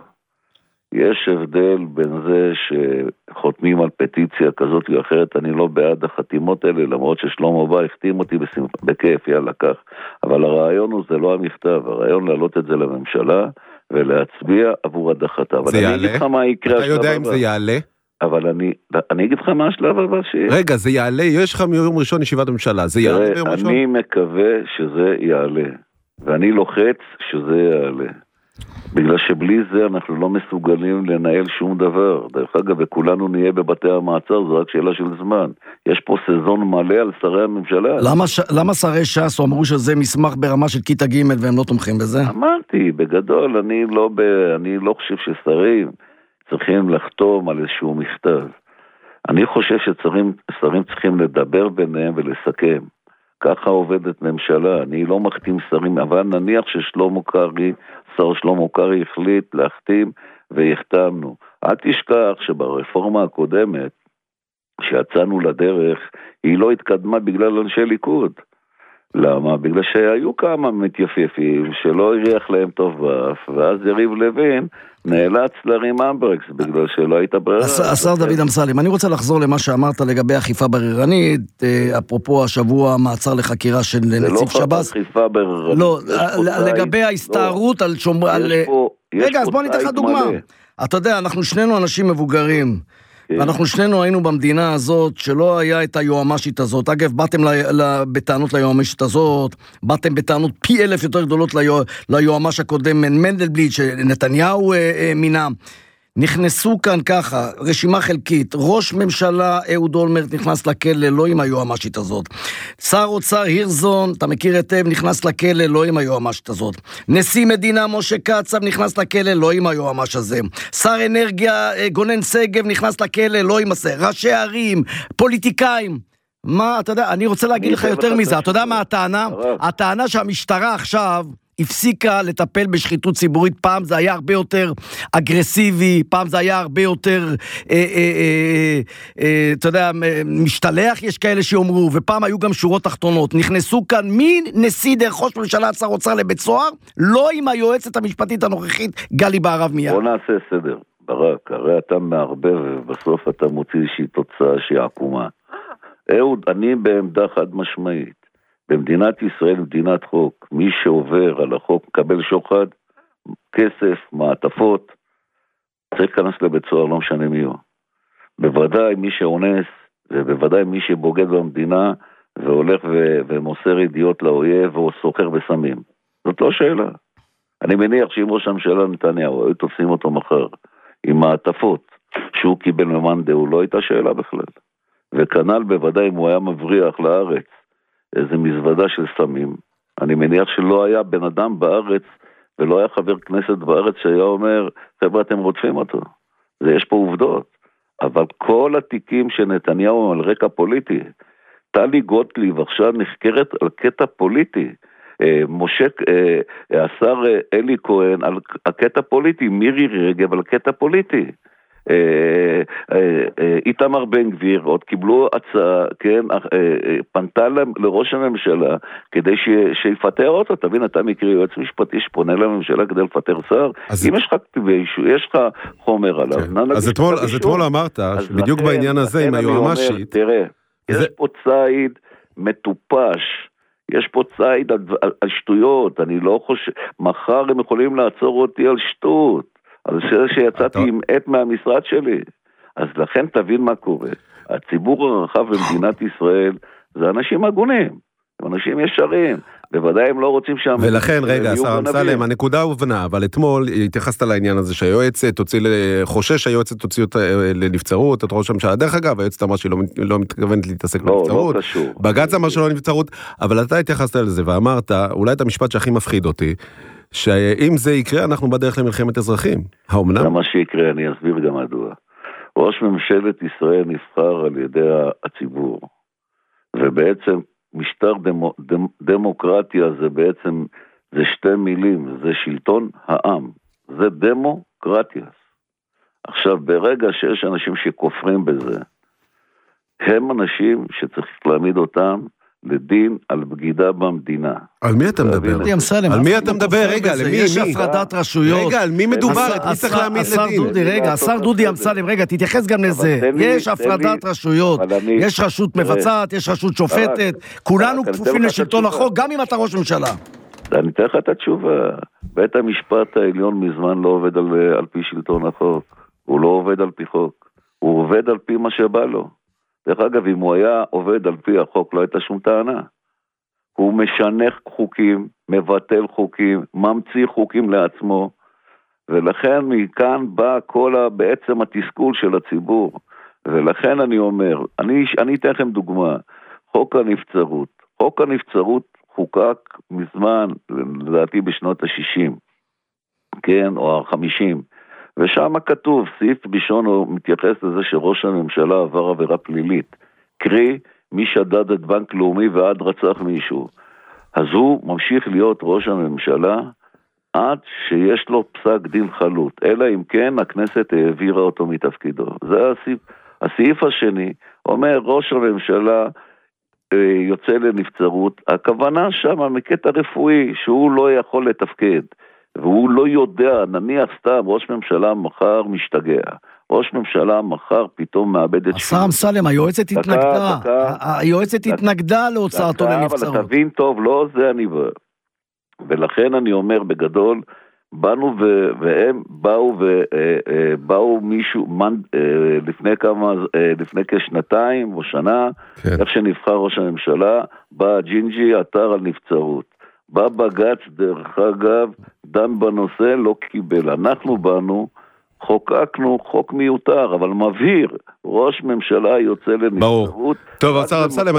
יש הבדל בין זה שחותמים על פטיציה כזאת או אחרת, אני לא בעד החתימות האלה, למרות ששלמה בא החתים אותי בכיף, יאללה כך. אבל הרעיון הוא, זה לא המכתב, הרעיון להעלות את זה לממשלה, ולהצביע עבור הדחתה. זה יעלה? אתה יודע אם זה יעלה? אבל אני אגיד לך מה השלב הבא שיש. רגע, זה יעלה, יש לך מיום ראשון ישיבת הממשלה, זה יעלה ביום ראשון? אני מקווה שזה יעלה, ואני לוחץ שזה יעלה. בגלל שבלי זה אנחנו לא מסוגלים לנהל שום דבר. דרך אגב, וכולנו נהיה בבתי המעצר, זה רק שאלה של זמן. יש פה סזון מלא על שרי הממשלה. למה שרי ש"ס אמרו שזה מסמך ברמה של כיתה ג' והם לא תומכים בזה? אמרתי, בגדול, אני לא חושב ששרים צריכים לחתום על איזשהו מכתב. אני חושב ששרים צריכים לדבר ביניהם ולסכם. ככה עובדת ממשלה, אני לא מחתים שרים, אבל נניח ששלמה קרעי, שר שלמה קרעי החליט להחתים והחתמנו. אל תשכח שברפורמה הקודמת, שיצאנו לדרך, היא לא התקדמה בגלל אנשי ליכוד. למה? בגלל שהיו כמה מתייפייפים שלא הריח להם טוב באף, ואז יריב לוין נאלץ להרים אמברקס בגלל שלא הייתה ברירה. השר דוד אמסלם, אני רוצה לחזור למה שאמרת לגבי אכיפה בררנית, אפרופו השבוע מעצר לחקירה של נציב שב"ס. זה לא אכיפה בררנית. לא, לגבי ההסתערות על שומר... רגע, אז בוא ניתן לך דוגמה. אתה יודע, אנחנו שנינו אנשים מבוגרים, ואנחנו שנינו היינו במדינה הזאת שלא היה את היועמשית הזאת. אגב, באתם בטענות ליועמשית הזאת, באתם בטענות פי 1000 יותר גדולות ליועמש הקודם מנדלבליט שנתניהו מינה. נכנסו כאן ככה, רשימה חלקית, ראש ממשלה אהוד אולמרט נכנס לכלא, לא עם היועמשית הזאת. שר אוצר הירזון, אתה מכיר היטב, נכנס לכלא, לא עם היועמשית הזאת. נשיא מדינה משה קצב נכנס לכלא, לא עם היועמש הזה. שר אנרגיה גונן שגב נכנס לכלא, לא עם הזה. ראשי ערים, פוליטיקאים. מה, אתה יודע, אני רוצה להגיד לך יותר מזה, אתה יודע מה הטענה? הטענה שהמשטרה עכשיו הפסיקה לטפל בשחיתות ציבורית, פעם זה היה הרבה יותר אגרסיבי, פעם זה היה הרבה יותר, אתה יודע, משתלח, יש כאלה שאומרו, ופעם היו גם שורות תחתונות. נכנסו כאן מנשיא דרך ראש ממשלה שר אוצר לבית סוהר, לא עם היועצת המשפטית הנוכחית גלי בהרב מיאר. בוא נעשה סדר, ברק, הרי אתה מערבב ובסוף אתה מוציא איזושהי תוצאה שהיא עקומה. אהוד, אני בעמדה חד משמעית. במדינת ישראל, מדינת חוק, מי שעובר על החוק מקבל שוחד, כסף, מעטפות, צריך להיכנס לבית סוהר, לא משנה מי הוא. בוודאי מי שאונס, ובוודאי מי שבוגד במדינה, והולך ומוסר ידיעות לאויב, או סוחר בסמים. זאת לא שאלה. אני מניח שאם ראש הממשלה נתניהו, היו תופסים אותו מחר, עם מעטפות, שהוא קיבל ממאן דהוא, לא הייתה שאלה בכלל. וכנ"ל בוודאי אם הוא היה מבריח לארץ, איזה מזוודה של סמים, אני מניח שלא היה בן אדם בארץ, ולא היה חבר כנסת בארץ שהיה אומר, חבר'ה אתם רודפים אותו. יש פה עובדות. אבל כל התיקים של נתניהו על רקע פוליטי, טלי גוטליב עכשיו נחקרת על קטע פוליטי, השר אלי כהן על הקטע פוליטי, מירי רגב על קטע פוליטי. איתמר בן גביר עוד קיבלו הצעה, כן, פנתה לראש הממשלה כדי שיפטר אותו. תבין, אתה מקריא יועץ משפטי שפונה לממשלה כדי לפטר שר, אם יש לך יש לך חומר עליו. אז אתמול אמרת בדיוק בעניין הזה עם היועמ"שית, תראה, יש פה צעד מטופש, יש פה צעד על שטויות, אני לא חושב, מחר הם יכולים לעצור אותי על שטות, על זה שיצאתי עם עת מהמשרד שלי. אז לכן תבין מה קורה. הציבור הרחב במדינת ישראל זה אנשים הגונים, אנשים ישרים, בוודאי הם לא רוצים שם. ולכן, רגע, שר אמסלם, הנקודה הובנה, אבל אתמול התייחסת לעניין הזה שהיועצת חושש שהיועצת תוציא לנבצרות, את ראש הממשלה. דרך אגב, היועצת אמרה שהיא לא מתכוונת להתעסק בנבצרות. לא קשור. בג"ץ אמר שלא נבצרות, אבל אתה התייחסת לזה ואמרת, אולי את המשפט שהכי מפחיד אותי, שאם זה יקרה, אנחנו בדרך למלחמת אזרחים. האומנם? זה מה שיקרה, אני אסביר גם מדוע. ראש ממשלת ישראל נבחר על ידי הציבור, ובעצם משטר דמוקרטיה זה בעצם, זה שתי מילים, זה שלטון העם, זה דמוקרטיה. עכשיו, ברגע שיש אנשים שכופרים בזה, הם אנשים שצריך להעמיד אותם לדין על בגידה במדינה. על מי אתה מדבר? על מי אתה מדבר? רגע, למי? יש הפרדת רשויות. רגע, על מי מדובר? מי צריך להעמיד לדין? רגע, השר דודי אמסלם, רגע, תתייחס גם לזה. יש הפרדת רשויות. יש רשות מבצעת, יש רשות שופטת. כולנו כפופים לשלטון החוק, גם אם אתה ראש ממשלה. אני אתן לך את התשובה. בית המשפט העליון מזמן לא עובד על פי שלטון החוק. הוא לא עובד על פי חוק. הוא עובד על פי מה שבא לו. דרך אגב, אם הוא היה עובד על פי החוק, לא הייתה שום טענה. הוא משנך חוקים, מבטל חוקים, ממציא חוקים לעצמו, ולכן מכאן בא בעצם התסכול של הציבור. ולכן אני אומר, אני אתן לכם דוגמה, חוק הנבצרות. חוק הנבצרות חוקק מזמן, לדעתי בשנות ה-60, כן, או ה-50, ושם כתוב, סעיף ראשון הוא מתייחס לזה שראש הממשלה עבר עבירה פלילית, קרי מי שדד את בנק לאומי ועד רצח מישהו, אז הוא ממשיך להיות ראש הממשלה עד שיש לו פסק דין חלוט, אלא אם כן הכנסת העבירה אותו מתפקידו. זה הסעיף השני, אומר ראש הממשלה יוצא לנבצרות, הכוונה שם מקטע רפואי שהוא לא יכול לתפקד, והוא לא יודע, נניח סתם, ראש ממשלה מחר משתגע, ראש ממשלה מחר פתאום מאבד את השר אמסלם, היועצת התנגדה, היועצת התנגדה להוצאתו לנבצרות. אבל תבין טוב, לא זה אני ולכן אני אומר בגדול, באנו והם באו מישהו, לפני כשנתיים או שנה, איך שנבחר ראש הממשלה, בא ג'ינג'י, עתר על נבצרות. בא בג"ץ, דרך אגב, דן בנושא, לא קיבל. אנחנו באנו, חוקקנו חוק מיותר, אבל מבהיר, ראש ממשלה יוצא לנבצרות. טוב, השר אמסלם,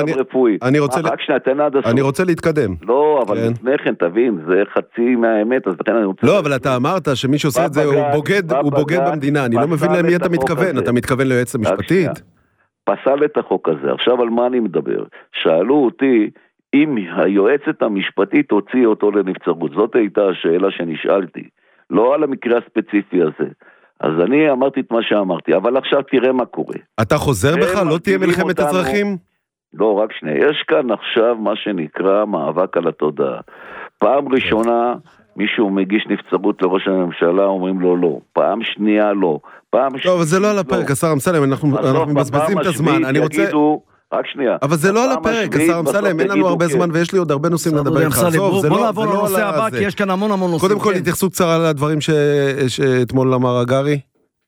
אני רוצה להתקדם. לא, אבל לפני כן, תבין, זה חצי מהאמת, אז לכן אני רוצה... לא, אבל אתה אמרת שמי שעושה את זה הוא בוגד במדינה, אני לא מבין למי אתה מתכוון, אתה מתכוון ליועצת המשפטית? פסל את החוק הזה, עכשיו על מה אני מדבר? שאלו אותי, אם היועצת המשפטית הוציא אותו לנבצרות, זאת הייתה השאלה שנשאלתי, לא על המקרה הספציפי הזה. אז אני אמרתי את מה שאמרתי, אבל עכשיו תראה מה קורה. אתה חוזר בך? לא תהיה מלחמת אזרחים? לא, רק שני. יש כאן עכשיו מה שנקרא מאבק על התודעה. פעם ראשונה מישהו מגיש נבצרות לראש הממשלה, אומרים לו לא. פעם שנייה לא. טוב, אבל זה לא על הפרק, השר אמסלם, אנחנו מבזבזים את הזמן. אני רוצה... רק שנייה. אבל זה לא על הפרק, השר אמסלם, אין לנו הרבה זמן ויש לי עוד הרבה נושאים לדבר איתך. בוא נעבור לנושא הבא, כי יש כאן המון נושאים. קודם כל, התייחסות קצרה על הדברים שאתמול אמר הגרי.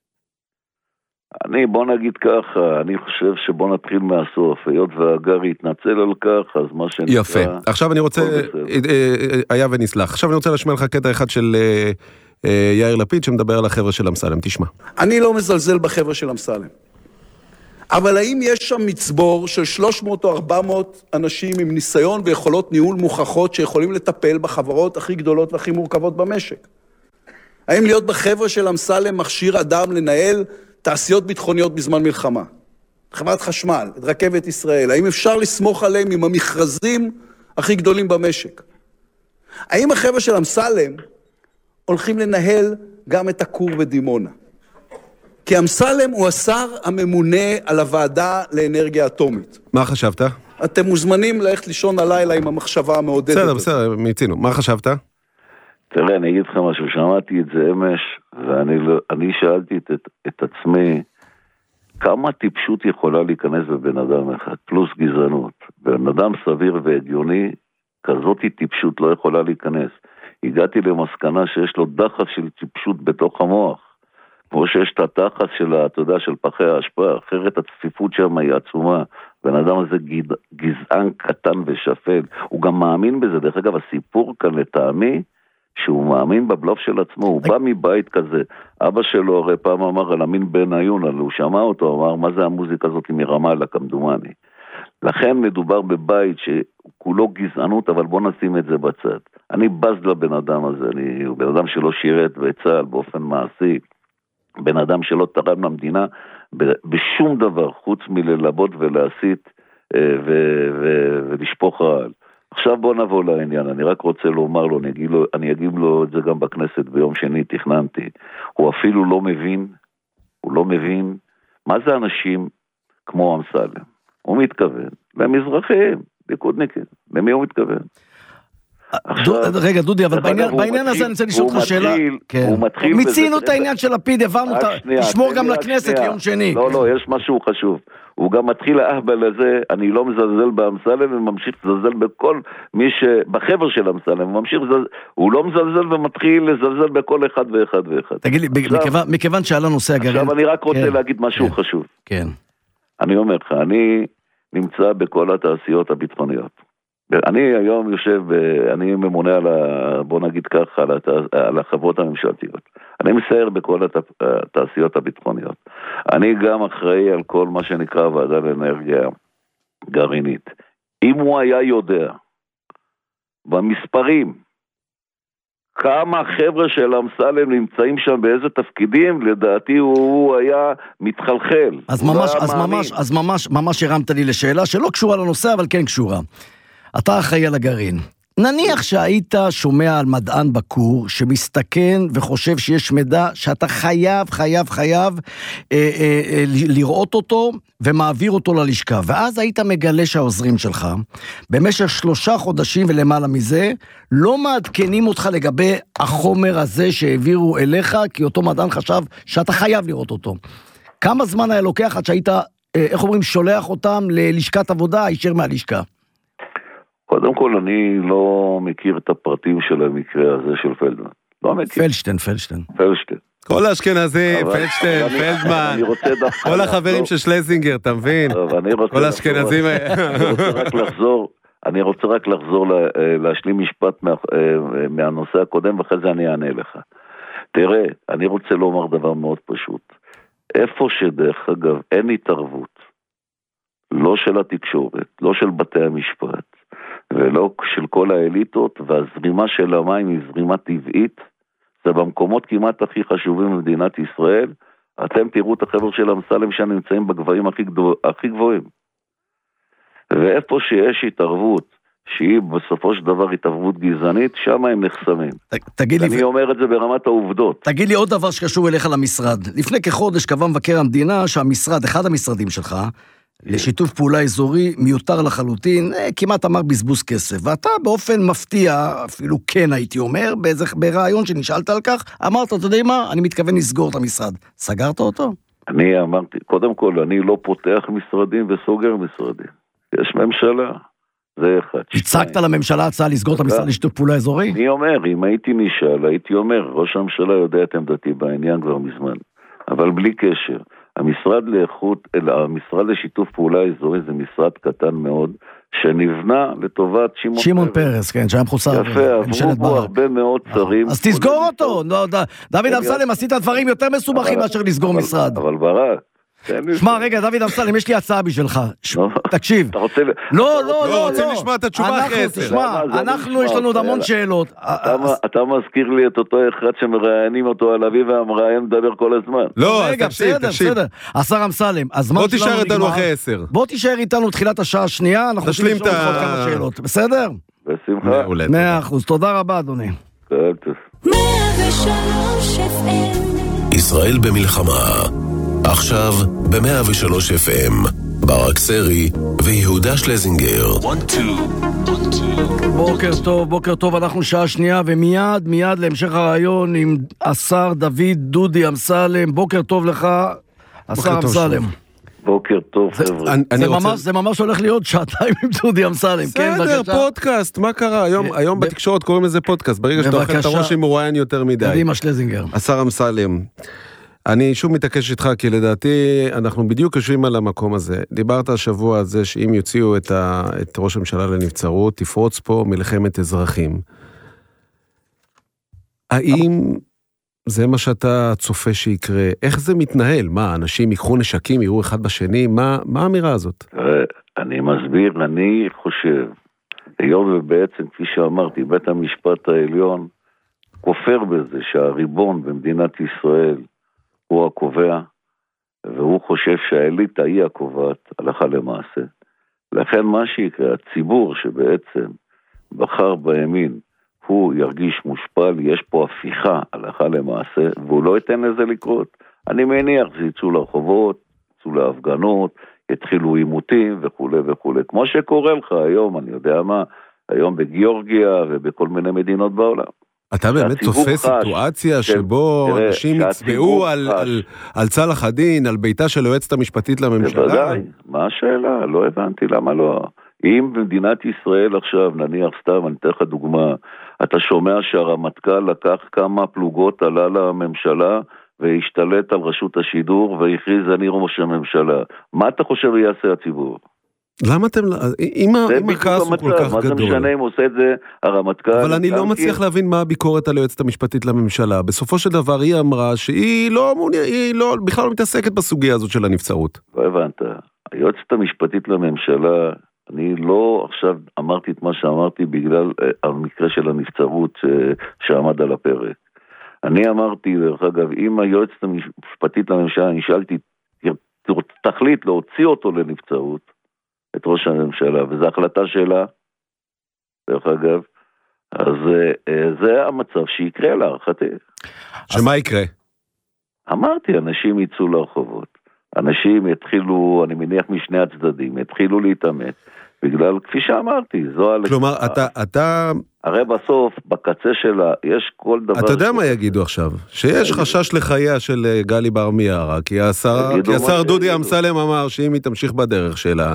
בוא נגיד ככה, אני חושב שבוא נתחיל מהסוף, היות והגרי התנצל על כך, אז מה שנקרא... יפה, עכשיו אני רוצה, היה ונסלח, עכשיו אני רוצה להשמיע לך קטע אחד של יאיר לפיד, שמדבר על החבר'ה של אמסלם, תשמע. אני לא מזלזל בחבר'ה של אמסלם. אבל האם יש שם מצבור של 300 או 400 אנשים עם ניסיון ויכולות ניהול מוכחות שיכולים לטפל בחברות הכי גדולות והכי מורכבות במשק? האם להיות בחבר'ה של אמסלם מכשיר אדם לנהל תעשיות ביטחוניות בזמן מלחמה? חברת חשמל, את רכבת ישראל, האם אפשר לסמוך עליהם עם המכרזים הכי גדולים במשק? האם החבר'ה של אמסלם הולכים לנהל גם את הכור בדימונה? כי אמסלם הוא השר הממונה על הוועדה לאנרגיה אטומית. מה חשבת? אתם מוזמנים ללכת לישון הלילה עם המחשבה המעודדת. בסדר, מיצינו. מה חשבת? תראה, אני אגיד לך משהו, שמעתי את זה אמש, ואני שאלתי את עצמי, כמה טיפשות יכולה להיכנס בבן אדם אחד, פלוס גזענות. בן אדם סביר והגיוני, כזאת טיפשות לא יכולה להיכנס. הגעתי למסקנה שיש לו דחף של טיפשות בתוך המוח. כמו שיש את התחס של, אתה יודע, של פחי ההשפעה, אחרת הצפיפות שם היא עצומה. בן אדם הזה גזען קטן ושפל, הוא גם מאמין בזה. דרך אגב, הסיפור כאן לטעמי, שהוא מאמין בבלוף של עצמו, הוא בא מבית כזה. אבא שלו הרי פעם אמר על אמין בן עיון, הוא שמע אותו, אמר, מה זה המוזיקה הזאת מרמאללה, כמדומני. לכן מדובר בבית שכולו גזענות, אבל בוא נשים את זה בצד. אני בז לבן אדם הזה, הוא בן אדם שלא שירת בצה"ל באופן מעשי, בן אדם שלא תרם למדינה בשום דבר, חוץ מללבות ולהסית ולשפוך רעל. עכשיו בוא נבוא לעניין, אני רק רוצה לומר לו, אני אגיד לו את זה גם בכנסת ביום שני, תכננתי, הוא אפילו לא מבין מה זה אנשים כמו אמסלם. הוא מתכוון למזרחים, ליכודניקים, למי הוא מתכוון? רגע דודי, אבל בעניין הזה אני רוצה לשאול אותך שאלה. מיצינו את העניין של לפיד, הבנו, תשמור גם לכנסת ליום שני. לא, יש משהו חשוב. הוא גם מתחיל להאבל לזה, אני לא מזלזל באמסלם, וממשיך לזלזל בכל מי בחבר של אמסלם, הוא לא מזלזל ומתחיל לזלזל בכל אחד ואחד ואחד. תגיד לי, מכיוון שעלה נושא הגרעין... עכשיו אני רק רוצה להגיד משהו חשוב. כן. אני אומר לך, אני נמצא בכל התעשיות הביטחוניות. אני היום יושב, אני ממונה על, בוא נגיד ככה, על החברות הממשלתיות. אני מסייר בכל התעשיות הביטחוניות. אני גם אחראי על כל מה שנקרא ועדה לאנרגיה גרעינית. אם הוא היה יודע, במספרים, כמה חבר'ה של אמסלם נמצאים שם באיזה תפקידים, לדעתי הוא היה מתחלחל. אז ממש הרמת לי לשאלה שלא קשורה לנושא, אבל כן קשורה. אתה אחראי על הגרעין. נניח שהיית שומע על מדען בקור שמסתכן וחושב שיש מידע שאתה חייב לראות אותו ומעביר אותו ללשכה. ואז היית מגלה שהעוזרים שלך במשך 3 חודשים ולמעלה מזה לא מעדכנים אותך לגבי החומר הזה שהעבירו אליך, כי אותו מדען חשב שאתה חייב לראות אותו. כמה זמן היה לוקח עד שהיית, שולח אותם ללשכת עבודה, הישר מהלשכה? קודם כל, אני לא מכיר את הפרטים של המקרה הזה של פלדמן. לא מכיר. פלדשטיין. כל האשכנזים, פלדשטיין, פלדמן, כל החברים של שלזינגר, אתה מבין? כל האשכנזים. אני רוצה רק לחזור להשלים משפט מהנושא הקודם, ואחרי זה אני אענה לך. תראה, אני רוצה לומר דבר מאוד פשוט. איפה שדרך אגב אין התערבות, לא של התקשורת, לא של בתי המשפט, ולא של כל האליטות, והזרימה של המים היא זרימה טבעית, זה במקומות כמעט הכי חשובים במדינת ישראל, אתם תראו את החבר'ה של אמסלם שנמצאים בגבהים הכי גבוהים. ואיפה שיש התערבות, שהיא בסופו של דבר התערבות גזענית, שם הם נחסמים. אני אומר את זה ברמת העובדות. תגיד לי עוד דבר שקשור אליך למשרד. לפני כחודש קבע מבקר המדינה שהמשרד, אחד המשרדים שלך, לשיתוף פעולה אזורי מיותר לחלוטין, כמעט אמר בזבוז כסף. ואתה באופן מפתיע, אפילו כן הייתי אומר, ברעיון שנשאלת על כך, אמרת, אתה יודע מה, אני מתכוון לסגור את המשרד. סגרת אותו? אני אמרתי, קודם כל, אני לא פותח משרדים וסוגר משרדים. יש ממשלה. זה אחד. הצגת לממשלה הצעה לסגור את המשרד לשיתוף פעולה אזורי? אני אומר, אם הייתי נשאל, הייתי אומר, ראש הממשלה יודע את עמדתי בעניין כבר מזמן. אבל בלי קשר. המשרד לשיתוף פעולה אזורי זה משרד קטן מאוד, שנבנה לטובת שמעון פרס, כן, שהיה מחוסר. יפה, עברו בו הרבה מאוד שרים. אז תסגור אותו. דוד אמסלם, עשית דברים יותר מסובכים מאשר לסגור משרד. אבל ברק. שמע, רגע, דוד אמסלם, יש לי הצעה בשבילך. תקשיב. אתה רוצה... לא, רוצים לשמוע את התשובה אחרי 10. תשמע, אנחנו, יש לנו עוד המון שאלות. אתה מזכיר לי את אותו אחד שמראיינים אותו על אביב והמראיין מדבר כל הזמן. לא, תקשיב. השר אמסלם, בוא תישאר איתנו אחרי 10. בוא תישאר איתנו תחילת השעה השנייה, אנחנו נשלים את כמה שאלות, בסדר? בשמחה. 100%, תודה רבה, אדוני. ישראל במלחמה, עכשיו ב-103 FM, ברק סרי ויהודה שלזינגר. בוקר טוב, אנחנו שעה שנייה ומיד להמשך הרעיון עם השר דוד דודי אמסלם. בוקר טוב לך, השר אמסלם. בוקר טוב, חבר'ה. זה ממש הולך להיות שעתיים עם דודי אמסלם. בסדר, פודקאסט, מה קרה? היום בתקשורת קוראים לזה פודקאסט, ברגע שאתה אוכל את הראש עם מרואיין יותר מדי. קדימה שלזינגר. השר אמסלם, אני שוב מתעקש איתך, כי לדעתי אנחנו בדיוק יושבים על המקום הזה. דיברת השבוע על זה שאם יוציאו את ראש הממשלה לנבצרות, תפרוץ פה מלחמת אזרחים. האם זה מה שאתה צופה שיקרה? איך זה מתנהל? מה, אנשים ייקחו נשקים, יראו אחד בשני? מה האמירה הזאת? אני מסביר, אני חושב, היום ובעצם, כפי שאמרתי, בית המשפט העליון כופר בזה שהריבון במדינת ישראל הוא הקובע, והוא חושב שהאליטה היא הקובעת הלכה למעשה. לכן מה שיקרה, הציבור שבעצם בחר בימין, הוא ירגיש מושפל, יש פה הפיכה הלכה למעשה, והוא לא ייתן לזה לקרות. אני מניח שיצאו לרחובות, יצאו להפגנות, יתחילו עימותים וכו' וכו'. כמו שקורה לך היום, אני יודע מה, היום בגיאורגיה ובכל מיני מדינות בעולם. אתה באמת צופה סיטואציה שבו אנשים יצבעו על צלח הדין, על ביתה של היועצת המשפטית לממשלה? בוודאי, מה השאלה? לא הבנתי, למה לא? אם במדינת ישראל עכשיו, נניח סתם, אני אתן לך דוגמה, אתה שומע שהרמטכ"ל לקח כמה פלוגות, עלה לממשלה והשתלט על רשות השידור והכריז אני ראש הממשלה. מה אתה חושב יעשה הציבור? למה אתם... אם הכעס הוא כל כך גדול... מה זה משנה אם עושה את זה הרמטכ"ל? אבל אני לא מצליח להבין מה הביקורת על היועצת המשפטית לממשלה. בסופו של דבר היא אמרה שהיא בכלל לא מתעסקת בסוגיה הזאת של הנבצרות. לא הבנת. היועצת המשפטית לממשלה, אני לא עכשיו אמרתי את מה שאמרתי בגלל המקרה של הנבצרות שעמד על הפרק. אני אמרתי, דרך אגב, אם היועצת המשפטית לממשלה, אני שאלתי, תחליט להוציא אותו לנבצרות, את ראש הממשלה, וזו החלטה שלה, דרך אגב, אז זה המצב שיקרה להערכתי. שמה יקרה? אמרתי, אנשים יצאו לרחובות, אנשים יתחילו, אני מניח משני הצדדים, יתחילו להתאמת, בגלל, כפי שאמרתי, זו... כלומר, אתה... הרי בסוף, בקצה שלה, יש כל דבר... אתה יודע מה יגידו עכשיו? שיש חשש לחייה של גלי בר מיארה, כי השר דודי אמסלם אמר שאם היא תמשיך בדרך שלה,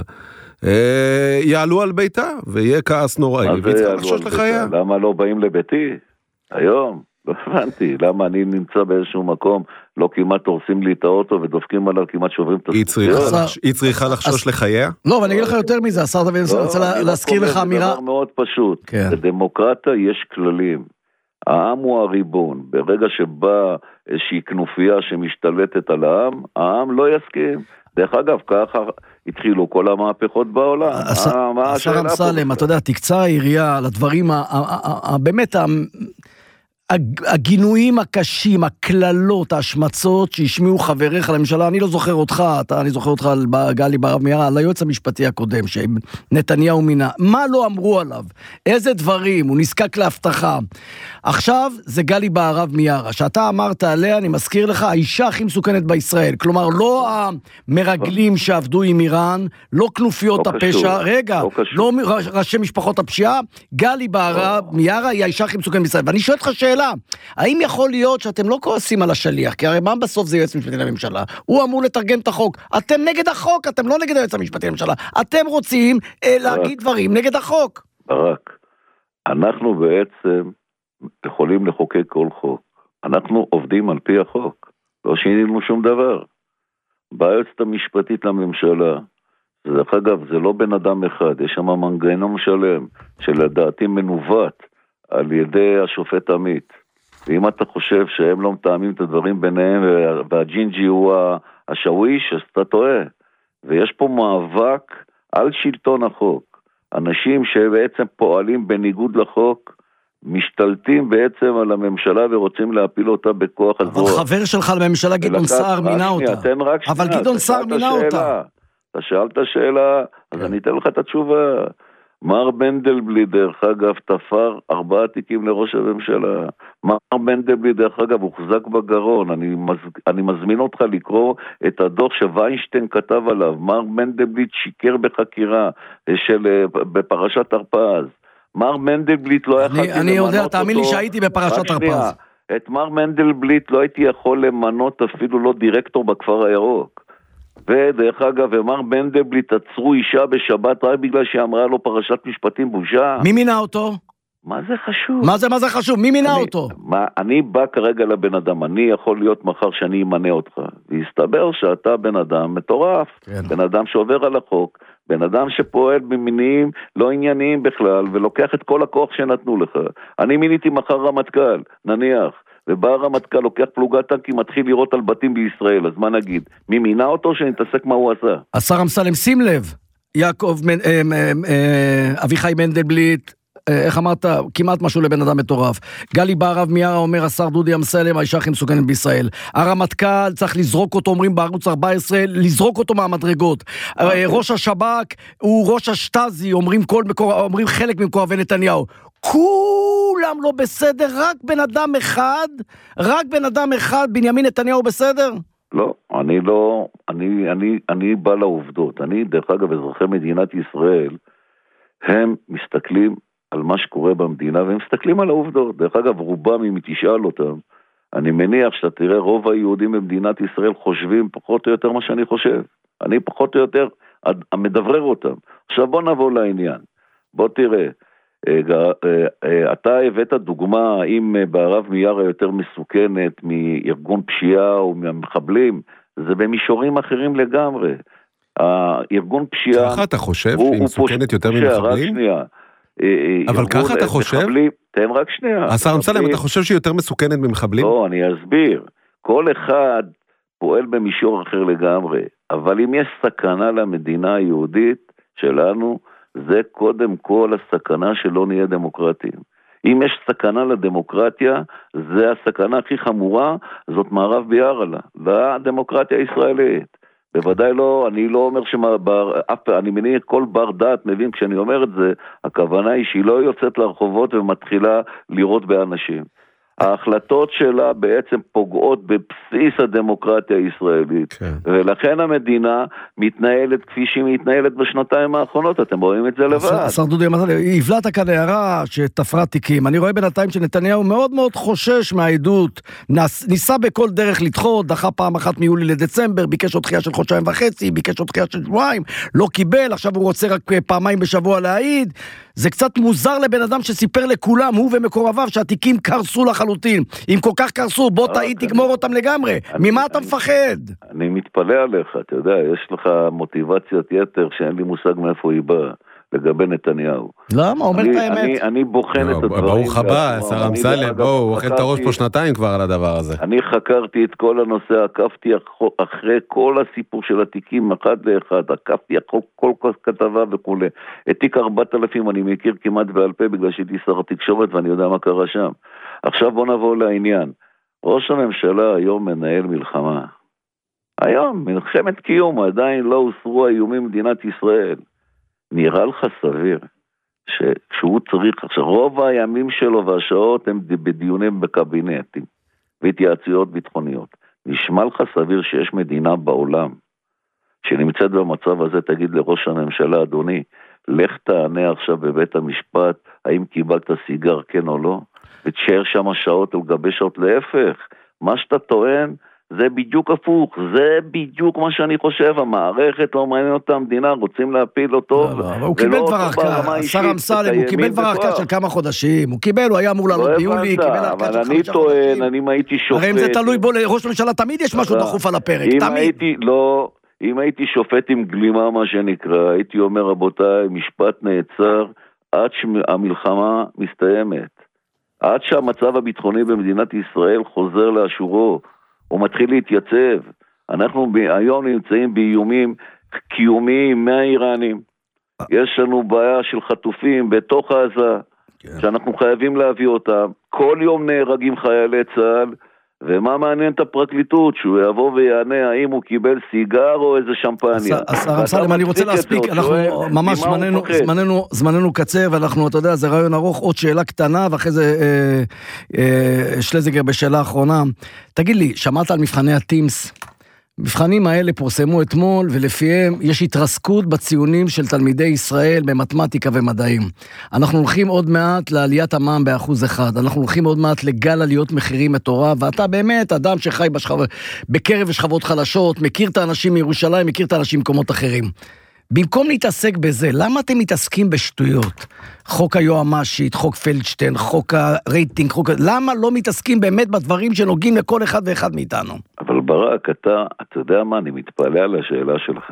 יעלו על ביתה, ויהיה כעס נוראי, והיא צריכה לחשוש לחייה. למה לא באים לביתי? היום? לא הבנתי, למה אני נמצא באיזשהו מקום, לא כמעט הורסים לי את האוטו ודופקים עליו, כמעט שוברים את היא צריכה לחשוש לחייה? לא, ואני אגיד לך יותר מזה, השר דוד, אני רוצה להזכיר לך אמירה. זה דבר מאוד פשוט, בדמוקרטיה יש כללים, העם הוא הריבון, ברגע שבא איזושהי כנופיה שמשתלטת על העם לא יסכים. דרך אגב, ככה התחילו כל המהפכות בעולם. השר אמסלם, אתה יודע, תקצר העירייה על הדברים באמת הגינויים הקשים, הכללות, ההשמצות שהשמיעו חבריך לממשלה, אני לא זוכר אותך, אני זוכר אותך על גלי בהרב מיארה, על היועץ המשפטי הקודם, שנתניהו מינה, מה לא אמרו עליו? איזה דברים? הוא נזקק להבטחה. עכשיו זה גלי בהרב מיארה, שאתה אמרת עליה, אני מזכיר לך, האישה הכי מסוכנת בישראל, כלומר לא המרגלים שעבדו עם איראן, לא כנופיות הפשע, רגע, לא ראשי משפחות הפשיעה, גלי בהרב מיארה היא האישה הכי מסוכנת בישראל, ואני שואל לך שאלה, האם יכול להיות שאתם לא כועסים על השליח, כי הרי מה בסוף זה יועץ משפטי לממשלה, הוא אמור לתרגם את החוק, אתם נגד החוק, אתם לא נגד היועץ המשפטי לממשלה, אתם רוצים להגיד דברים נגד החוק. ברק, אנחנו בעצם יכולים לחוקק כל חוק, אנחנו עובדים על פי החוק, לא שינינו שום דבר. ביועצת המשפטית לממשלה, דרך אגב זה לא בן אדם אחד, יש שם מנגנון שלם, שלדעתי מנווט, על ידי השופט עמית. ואם אתה חושב שהם לא מתאמים את הדברים ביניהם, והג'ינג'י הוא השוויש, אז אתה טועה. ויש פה מאבק על שלטון החוק. אנשים שבעצם פועלים בניגוד לחוק, משתלטים בעצם על הממשלה ורוצים להפיל אותה בכוח הזרוע. אבל חבר שלך לממשלה גדעון סער מינה אותה. אבל גדעון סער מינה אותה. אתה שאלת שאלה, אז אני אתן לך את התשובה. מר מנדלבליט, דרך אגב, תפר 4 תיקים לראש הממשלה. מר מנדלבליט, דרך אגב, הוחזק בגרון. אני מזמין אותך לקרוא את הדוח שוויינשטיין כתב עליו. מר מנדלבליט שיקר בחקירה בפרשת הרפז. מר מנדלבליט לא יכולתי למנות אותו. אני יודע, תאמין לי שהייתי בפרשת הרפז. את מר מנדלבליט לא הייתי יכול למנות אפילו לא דירקטור בכפר הירוק. ודרך אגב, אמר מנדלבליט, עצרו אישה בשבת רק בגלל שהיא אמרה לו פרשת משפטים בושה. מי מינה אותו? מה זה חשוב? מה זה חשוב? מי מינה אותו? אני בא כרגע לבן אדם, אני יכול להיות מחר שאני אמנה אותך, והסתבר שאתה בן אדם מטורף, בן אדם שעובר על החוק, בן אדם שפועל במניעים לא ענייניים בכלל, ולוקח את כל הכוח שנתנו לך. אני מיניתי מחר רמטכ"ל, נניח, ובא הרמטכ"ל, לוקח פלוגת טנקים, מתחיל לראות על בתים בישראל, אז מה נגיד? מי מינה אותו שנתעסק מה הוא עשה? השר אמסלם, שים לב, יעקב, אביחי מנדלבליט, איך אמרת? כמעט משהו לבן אדם מטורף. גלי בהרב מיארה אומר, השר דודי אמסלם, האישה הכי מסוכנת בישראל. הרמטכ"ל צריך לזרוק אותו, אומרים בערוץ 14, לזרוק אותו מהמדרגות. ראש השב"כ הוא ראש השטאזי, אומרים חלק ממקורבי נתניהו. כולם לא בסדר, רק בן אדם אחד, בנימין נתניהו בסדר? לא, אני בא לעובדות. דרך אגב, אזרחי מדינת ישראל, הם מסתכלים על מה שקורה במדינה, והם מסתכלים על העובדות. דרך אגב, רובם, אם תשאל אותם, אני מניח שאתה תראה, רוב היהודים במדינת ישראל חושבים פחות או יותר מה שאני חושב. אני פחות או יותר מדברר אותם. עכשיו בוא נבוא לעניין. בוא תראה, אתה הבאת דוגמה, אם בהרב מיארה יותר מסוכנת מארגון פשיעה או מהמחבלים, זה במישורים אחרים לגמרי. הארגון פשיעה... ככה אתה חושב שהיא מסוכנת יותר ממחבלים? אבל ככה אתה חושב? תן רק שנייה. השר אמסלם, אתה חושב שהיא יותר מסוכנת ממחבלים? לא, אני אסביר. כל אחד פועל במישור אחר לגמרי, אבל אם יש סכנה למדינה היהודית שלנו, זה קודם כל הסכנה שלא נהיה דמוקרטיים. אם יש סכנה לדמוקרטיה, זה הסכנה הכי חמורה, זאת מערב ביארלה, והדמוקרטיה הישראלית. בוודאי לא, אני לא אומר אני מניח כל בר דעת מבין כשאני אומר את זה, הכוונה היא שהיא לא יוצאת לרחובות ומתחילה לראות באנשים. ההחלטות שלה בעצם פוגעות בבסיס הדמוקרטיה הישראלית, כן. ולכן המדינה מתנהלת כפי שהיא מתנהלת בשנתיים האחרונות, אתם רואים את זה לבד. השר דודי, הבלעת כאן הערה שתפרה תיקים, אני רואה בינתיים שנתניהו מאוד מאוד חושש מהעדות, ניסה בכל דרך לדחות, דחה פעם אחת מיולי לדצמבר, ביקש עוד דחייה של 2.5 חודשים, ביקש עוד דחייה של 2 שבועות, לא קיבל, עכשיו הוא רוצה רק פעמיים בשבוע להעיד, זה קצת מוזר לבן אדם שסיפר לכולם, הוא ומקורביו, שהתיקים קרסו לחלוטין. אם כל כך קרסו, בוא תגמור אותם לגמרי. ממה אתה מפחד? אני מתפלא עליך, אתה יודע, יש לך מוטיבציית יתר שאין לי מושג מאיפה היא באה. לגבי נתניהו. למה? אומר את האמת. אני בוחן את הדברים. ברוך הבא, שר אמסלם, בואו, הוא אוכל את הראש פה שנתיים כבר על הדבר הזה. אני חקרתי את כל הנושא, עקבתי אחרי כל הסיפור של התיקים, אחד לאחד, עקבתי כל כתבה וכו'. את תיק 4000 אני מכיר כמעט בעל פה, בגלל שהייתי שר התקשורת ואני יודע מה קרה שם. עכשיו בוא נבוא לעניין. ראש הממשלה היום מנהל מלחמה. היום, מלחמת קיום, עדיין לא הוסרו האיומים במדינת ישראל. נראה לך סביר שכשהוא צריך, עכשיו רוב הימים שלו והשעות הם בדיונים בקבינטים והתייעצויות ביטחוניות. נשמע לך סביר שיש מדינה בעולם שנמצאת במצב הזה, תגיד לראש הממשלה, אדוני, לך תענה עכשיו בבית המשפט, האם קיבלת סיגר כן או לא, ותשאר שם שעות או גבי שעות. להפך, מה שאתה טוען זה בדיוק הפוך, זה בדיוק מה שאני חושב, המערכת לא מעניין אותה, המדינה רוצים להפיל אותו. הוא קיבל כבר ארכה, שר אמסלם, הוא קיבל כבר ארכה של כמה חודשים, הוא היה אמור לעלות ביולי, קיבל ארכה של 5 חודשים. אבל אני טוען, אני הייתי שופט. הרי אם זה תלוי בו לראש הממשלה, תמיד יש משהו דחוף על הפרק, תמיד. אם הייתי שופט עם גלימה, מה שנקרא, הייתי אומר, רבותיי, משפט נעצר עד שהמלחמה מסתיימת, עד שהמצב הביטחוני במדינת ישראל חוזר לאשורו, הוא מתחיל להתייצב. אנחנו היום נמצאים באיומים קיומיים מהאיראנים. יש לנו בעיה של חטופים בתוך עזה, שאנחנו חייבים להביא אותם. כל יום נהרגים חיילי צה"ל, ומה מעניין את הפרקליטות? שהוא יבוא ויענה האם הוא קיבל סיגר או איזה שמפניה. השר אמסלם, אני רוצה להספיק, אנחנו ממש זמננו קצר, ואנחנו, אתה יודע, זה רעיון ארוך, עוד שאלה קטנה, ואחרי זה שלזינגר בשאלה האחרונה. תגיד לי, שמעת על מבחני הטימס? מבחנים האלה פורסמו אתמול, ולפיהם יש התרסקות בציונים של תלמידי ישראל במתמטיקה ומדעים. אנחנו הולכים עוד מעט לעליית המע"מ ב1%. אנחנו הולכים עוד מעט לגל עליות מחירים מטורף, ואתה באמת אדם שחי בקרב שכבות חלשות, מכיר את האנשים מירושלים, מכיר את האנשים במקומות אחרים. במקום להתעסק בזה, למה אתם מתעסקים בשטויות? חוק היועמ"שית, חוק פלדשטיין, חוק הרייטינג, למה לא מתעסקים באמת בדברים שנוגעים לכל אחד ואחד מאיתנו? אבל ברק, אתה יודע מה, אני מתפלא על השאלה שלך.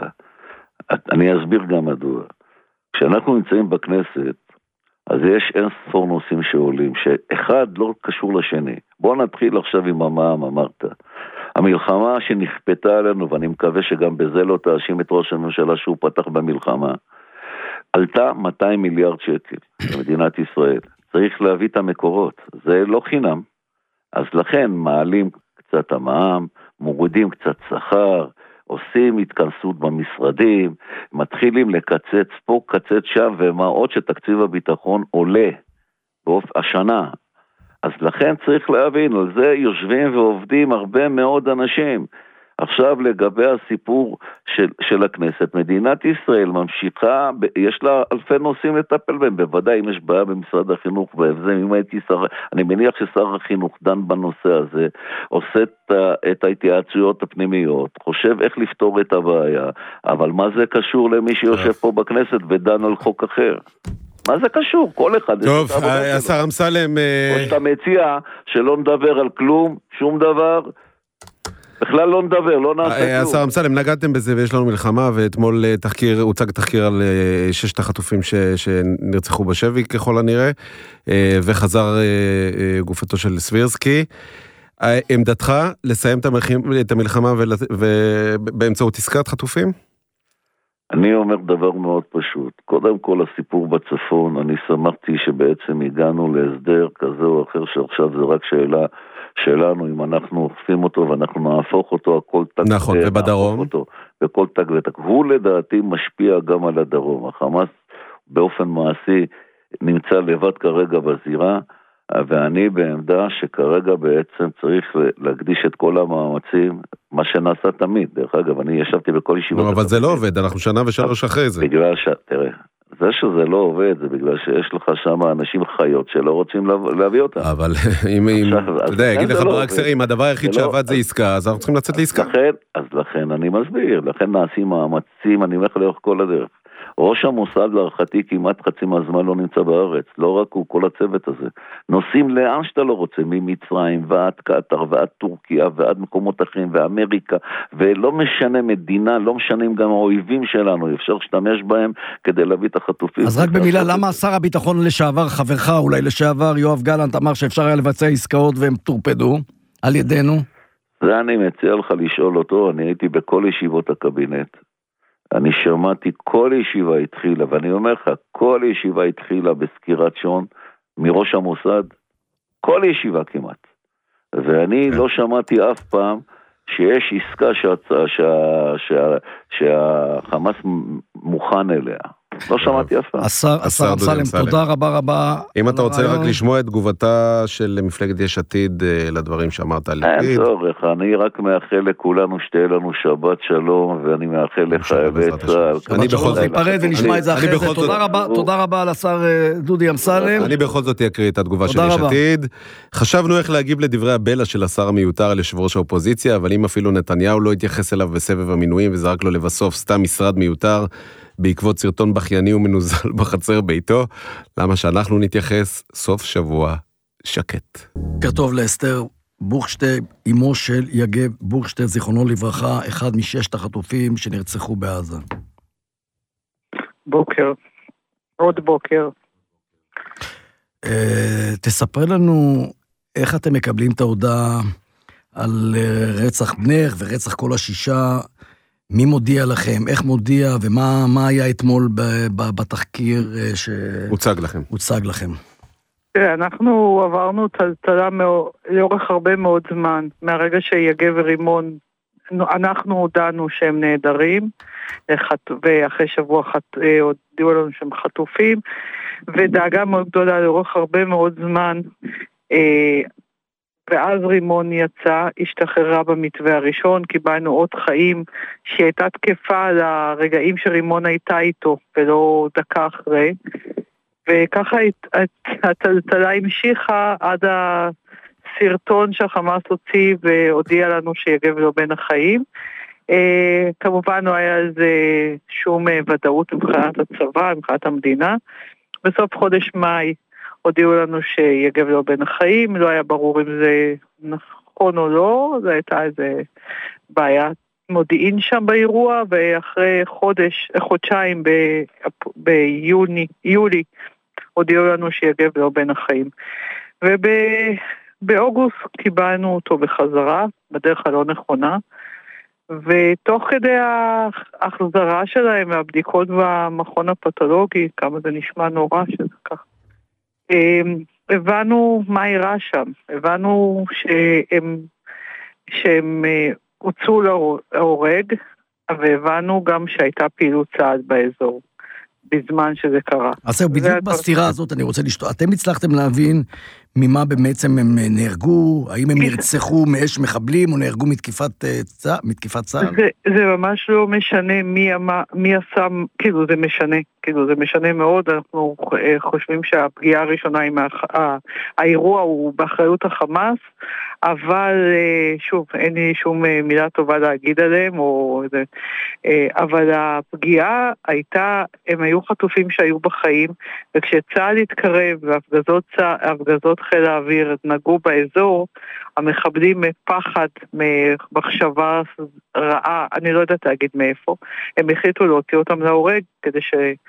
אני אסביר גם מדוע. כשאנחנו נמצאים בכנסת, אז יש אין ספור נושאים שעולים, שאחד לא קשור לשני. בוא נתחיל עכשיו עם המע"מ, אמרת. המלחמה שנכפתה עלינו, ואני מקווה שגם בזה לא תאשים את ראש הממשלה שהוא פתח במלחמה, עלתה 200 מיליארד שקל למדינת ישראל. צריך להביא את המקורות, זה לא חינם. אז לכן מעלים קצת המע"מ, מורידים קצת שכר, עושים התכנסות במשרדים, מתחילים לקצץ פה, קצץ שם, ומה עוד שתקציב הביטחון עולה השנה. אז לכן צריך להבין, על זה יושבים ועובדים הרבה מאוד אנשים. עכשיו לגבי הסיפור של הכנסת, מדינת ישראל ממשיכה, יש לה אלפי נושאים לטפל בהם, בוודאי אם יש בעיה במשרד החינוך, אני מניח ששר החינוך דן בנושא הזה, עושה את ההתייעצויות הפנימיות, חושב איך לפתור את הבעיה, אבל מה זה קשור למי שיושב פה בכנסת ודן על חוק אחר? מה זה קשור? כל אחד... טוב, השר אמסלם... או שאתה מציע שלא נדבר על כלום, שום דבר, בכלל לא נדבר, לא נעשה כלום. השר אמסלם, נגעתם בזה ויש לנו מלחמה, ואתמול הוצג תחקיר על 6 החטופים שנרצחו בשבי ככל הנראה, וחזר גופתו של סבירסקי. עמדתך לסיים את המלחמה באמצעות עסקת חטופים? אני אומר דבר מאוד פשוט. קודם כל, הסיפור בצפון, אני שמחתי שבעצם הגענו להסדר כזה או אחר, שעכשיו זה רק שאלה שלנו, אם אנחנו אוכפים אותו ואנחנו נהפוך אותו, הכל תג. נכון, ובדרום? וכל תג ותג. הוא לדעתי משפיע גם על הדרום. החמאס באופן מעשי נמצא לבד כרגע בזירה, ואני בעמדה שכרגע בעצם צריך להקדיש את כל המאמצים, מה שנעשה תמיד. דרך אגב, אני ישבתי בכל ישיבות... אבל זה לא עובד, אנחנו 1 ו3 אחרי זה. תראה, זה שזה לא עובד, זה בגלל שיש לך שם אנשים חיות שלא רוצים להביא אותם. אבל אם, אתה יודע, יגיד לך ברק סרי, אם הדבר היחיד שעבד זה עסקה, אז אנחנו צריכים לצאת לעסקה. אז לכן אני מסביר, לכן נעשים מאמצים, אני אומר לאורך כל הדרך. ראש המוסד להערכתי כמעט חצי מהזמן לא נמצא בארץ, לא רק הוא, כל הצוות הזה. נוסעים לאן שאתה לא רוצה, ממצרים ועד קטר ועד טורקיה ועד מקומות אחרים ואמריקה, ולא משנה מדינה, לא משנים גם האויבים שלנו, אפשר להשתמש בהם כדי להביא את החטופים. אז רק במילה, למה שר הביטחון לשעבר, חברך אולי לשעבר, יואב גלנט, אמר שאפשר היה לבצע עסקאות והם טורפדו על ידינו? זה אני מציע לך לשאול אותו, אני הייתי בכל ישיבות הקבינט, אני שמעתי כל ישיבה התחילה, ואני אומר לך, כל ישיבה התחילה בסקירת שון מראש המוסד, כל ישיבה כמעט. ואני לא שמעתי אף פעם שיש עסקה שהחמאס מוכן אליה. לא שמעתי אף פעם. השר אמסלם, תודה רבה. אם אתה רוצה רק לשמוע את תגובתה של מפלגת יש עתיד לדברים שאמרת על לפיד. אין צורך, אני רק מאחל לכולנו שתהיה לנו שבת שלום, ואני מאחל לך בצה"ל. אני בכל זאת ניפרד ונשמע את זה אחרי זה. תודה רבה לשר דודי אמסלם. אני בכל זאת אקריא את התגובה של יש עתיד. חשבנו איך להגיב לדברי הבלע של השר המיותר על יושב ראש האופוזיציה, אבל אם אפילו נתניהו לא התייחס אליו בסבב המינויים וזרק לו לבסוף סתם משרד מיותר, בעקבות סרטון בכייני ומנוזל בחצר ביתו, למה שאנחנו נתייחס סוף שבוע שקט. כתוב לאסתר בוכשטב, אמו של יגב בוכשטב, זיכרונו לברכה, אחד מששת החטופים שנרצחו בעזה. בוקר, עוד בוקר. תספר לנו איך אתם מקבלים את ההודעה על רצח בנך ורצח כל השישה, מי מודיע לכם, איך מודיע, ומה היה אתמול בתחקיר שהוצג לכם? אנחנו עברנו טלטלה לאורך הרבה מאוד זמן, מהרגע שיגב ורימון, אנחנו הודענו שהם נהדרים, ואחרי שבוע הודיעו לנו שהם חטופים, ודאגה מאוד גדולה לאורך הרבה מאוד זמן, ואז רימון יצא, השתחררה במתווה הראשון, קיבלנו עוד חיים שהיא הייתה תקפה לרגעים שרימון הייתה איתו, ולא דקה אחרי, וככה הטלטלה המשיכה עד הסרטון שהחמאס הוציא והודיע לנו שיגב לא בין החיים. כמובן לא היה על זה שום ודאות מבחינת הצבא, מבחינת המדינה. בסוף חודש מאי הודיעו לנו שיגב לא בין החיים, לא היה ברור אם זה נכון או לא, זה הייתה איזה בעיה מודיעין שם באירוע, ואחרי חודשיים ביולי הודיעו לנו שיגב לא בין החיים. ובאוגוסט קיבלנו אותו בחזרה, בדרך הלא נכונה, ותוך כדי ההחזרה שלהם והבדיקות במכון הפתולוגי, כמה זה נשמע נורא שזה ככה, הבנו מה אירע שם, הבנו שהם הוצאו להורג, והבנו גם שהייתה פעילות צעד באזור, בזמן שזה קרה. אז זהו, בדיוק בסתירה הזאת אני רוצה לשתות, אתם הצלחתם להבין ממה בעצם הם נהרגו, האם הם נרצחו מאש מחבלים או נהרגו מתקיפת צה"ל? זה ממש לא משנה מי עשה, כאילו זה משנה מאוד, אנחנו חושבים שהפגיעה הראשונה עם האירוע הוא באחריות החמאס, אבל שוב, אין לי שום מילה טובה להגיד עליהם, אבל הפגיעה הייתה, הם היו חטופים שהיו בחיים, וכשצה"ל התקרב והפגזות חיל האוויר נגעו באזור, המחבלים מפחד, ממחשבה רעה, אני לא יודעת להגיד מאיפה, הם החליטו להוציא אותם להורג, כדי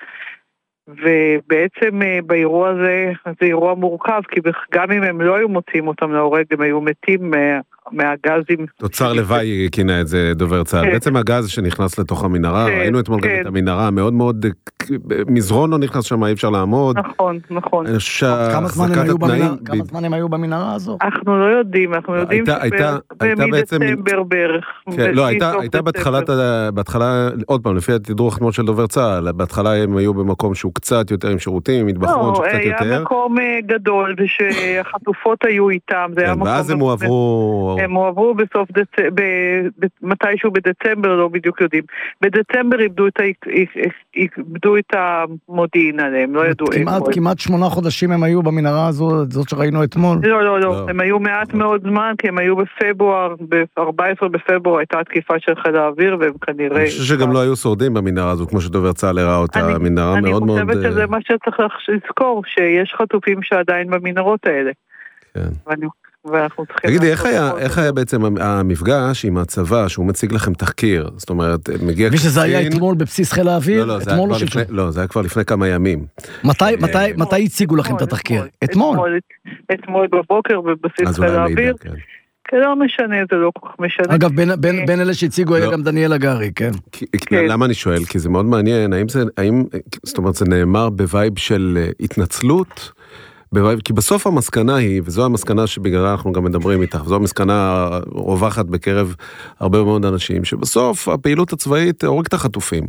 ובעצם באירוע הזה, זה אירוע מורכב, כי גם אם הם לא היו מוצאים אותם להורג, הם היו מתים מהגזים. תוצר לוואי כינה את זה דובר צה"ל. בעצם הגז שנכנס לתוך המנהרה, ראינו אתמול גם את המנהרה, מאוד מאוד, מזרון לא נכנס שם, אי אפשר לעמוד. נכון. כמה זמן הם היו במנהרה הזו? אנחנו לא יודעים, אנחנו יודעים שמדצמבר בערך. לא, הייתה בהתחלה, עוד פעם, לפי התדרוך אתמול של דובר צה"ל, בהתחלה הם היו במקום שהוא קצת יותר עם שירותים, עם מטבחון שקצת יותר. היה מקום גדול, ושהחטופות היו איתם, זה היה מקום... ואז הם הועברו הם הועברו בסוף מתישהו בדצמבר, לא בדיוק יודעים. בדצמבר איבדו את המודיעין עליהם, לא ידעו. כמעט 8 חודשים הם היו במנהרה הזאת שראינו אתמול. לא, הם היו מעט מאוד זמן, כי הם היו בפברואר, ב-14 בפברואר הייתה התקיפה של חיל האוויר, והם כנראה... אני חושב שגם לא היו שורדים במנהרה הזו, כמו שדובר צה"ל הראה אותה, מנהרה מאוד מאוד... אני חושבת שזה מה שצריך לזכור, שיש חטופים שעדיין במנהרות האלה. כן. תגידי, איך היה בעצם המפגש עם הצבא, שהוא מציג לכם תחקיר? זאת אומרת, מגיע... ושזה היה אתמול בבסיס חיל האוויר? לא, זה היה כבר לפני כמה ימים. מתי הציגו לכם את התחקיר? אתמול בבוקר בבסיס חיל האוויר. לא משנה, זה לא כל כך משנה. אגב, בין אלה שהציגו היה גם דניאל הגרי, כן. למה אני שואל? כי זה מאוד מעניין, זאת אומרת, זה נאמר בווייב של התנצלות, כי בסוף המסקנה היא, וזו המסקנה שבגללה אנחנו גם מדברים איתך, וזו המסקנה רווחת בקרב הרבה מאוד אנשים, שבסוף הפעילות הצבאית הורג את החטופים.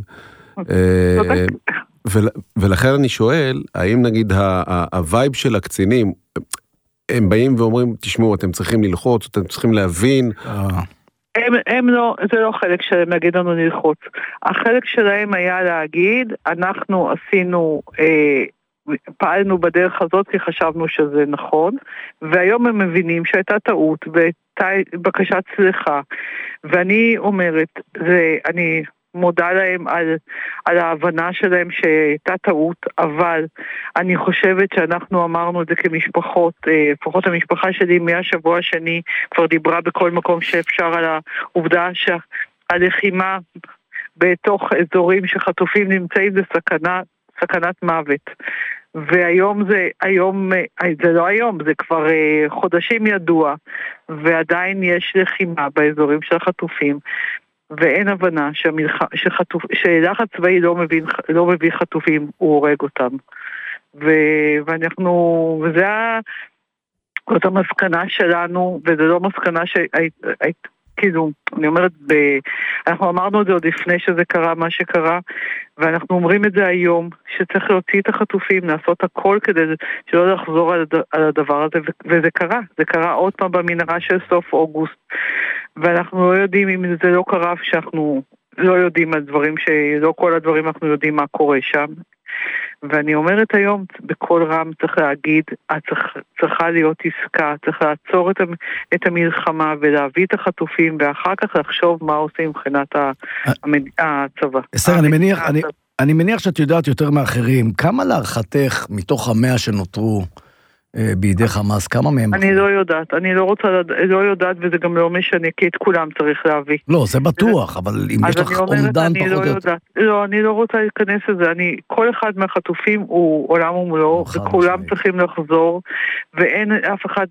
ולכן אני שואל, האם נגיד הווייב של הקצינים, הם באים ואומרים, תשמעו, אתם צריכים ללחוץ, אתם צריכים להבין. הם לא, זה לא חלק שלהם להגיד לנו ללחוץ. החלק שלהם היה להגיד, אנחנו עשינו, פעלנו בדרך הזאת כי חשבנו שזה נכון, והיום הם מבינים שהייתה טעות והייתה בקשת סליחה. ואני אומרת, אני מודה להם על ההבנה שלהם שהייתה טעות, אבל אני חושבת שאנחנו אמרנו את זה כמשפחות, לפחות המשפחה שלי מהשבוע השני כבר דיברה בכל מקום שאפשר על העובדה שהלחימה בתוך אזורים שחטופים נמצאים זה סכנת מוות. והיום זה לא היום, זה כבר חודשים ידוע, ועדיין יש לחימה באזורים של החטופים, ואין הבנה שלחץ צבאי לא מביא חטופים, הוא הורג אותם. זאת המסקנה שלנו, וזה לא מסקנה כאילו, אני אומרת, אנחנו אמרנו את זה עוד לפני שזה קרה, מה שקרה, ואנחנו אומרים את זה היום, שצריך להוציא את החטופים, לעשות הכל כדי שלא לחזור על הדבר הזה, וזה קרה, זה קרה עוד פעם במנהרה של סוף אוגוסט, ואנחנו לא יודעים אם זה לא קרה, שאנחנו לא יודעים על דברים, שלא כל הדברים אנחנו יודעים מה קורה שם, ואני אומרת היום, בכל רם צריך להגיד, צריכה להיות עסקה, צריך לעצור את המלחמה ולהביא את החטופים, ואחר כך לחשוב מה עושים מבחינת הצבא. אסתר, אני מניח שאת יודעת יותר מאחרים, כמה להערכתך מתוך 100 שנותרו בידי חמאס, כמה מהם? אני לא יודעת, לא יודעת, וזה גם לא משנה, כי את כולם צריך להביא. לא, זה בטוח, אבל אם יש לך אומדן פחות או יותר. לא, אני לא רוצה להיכנס לזה, כל אחד מהחטופים הוא עולם ומלואו, וכולם צריכים לחזור, ואין אף אחד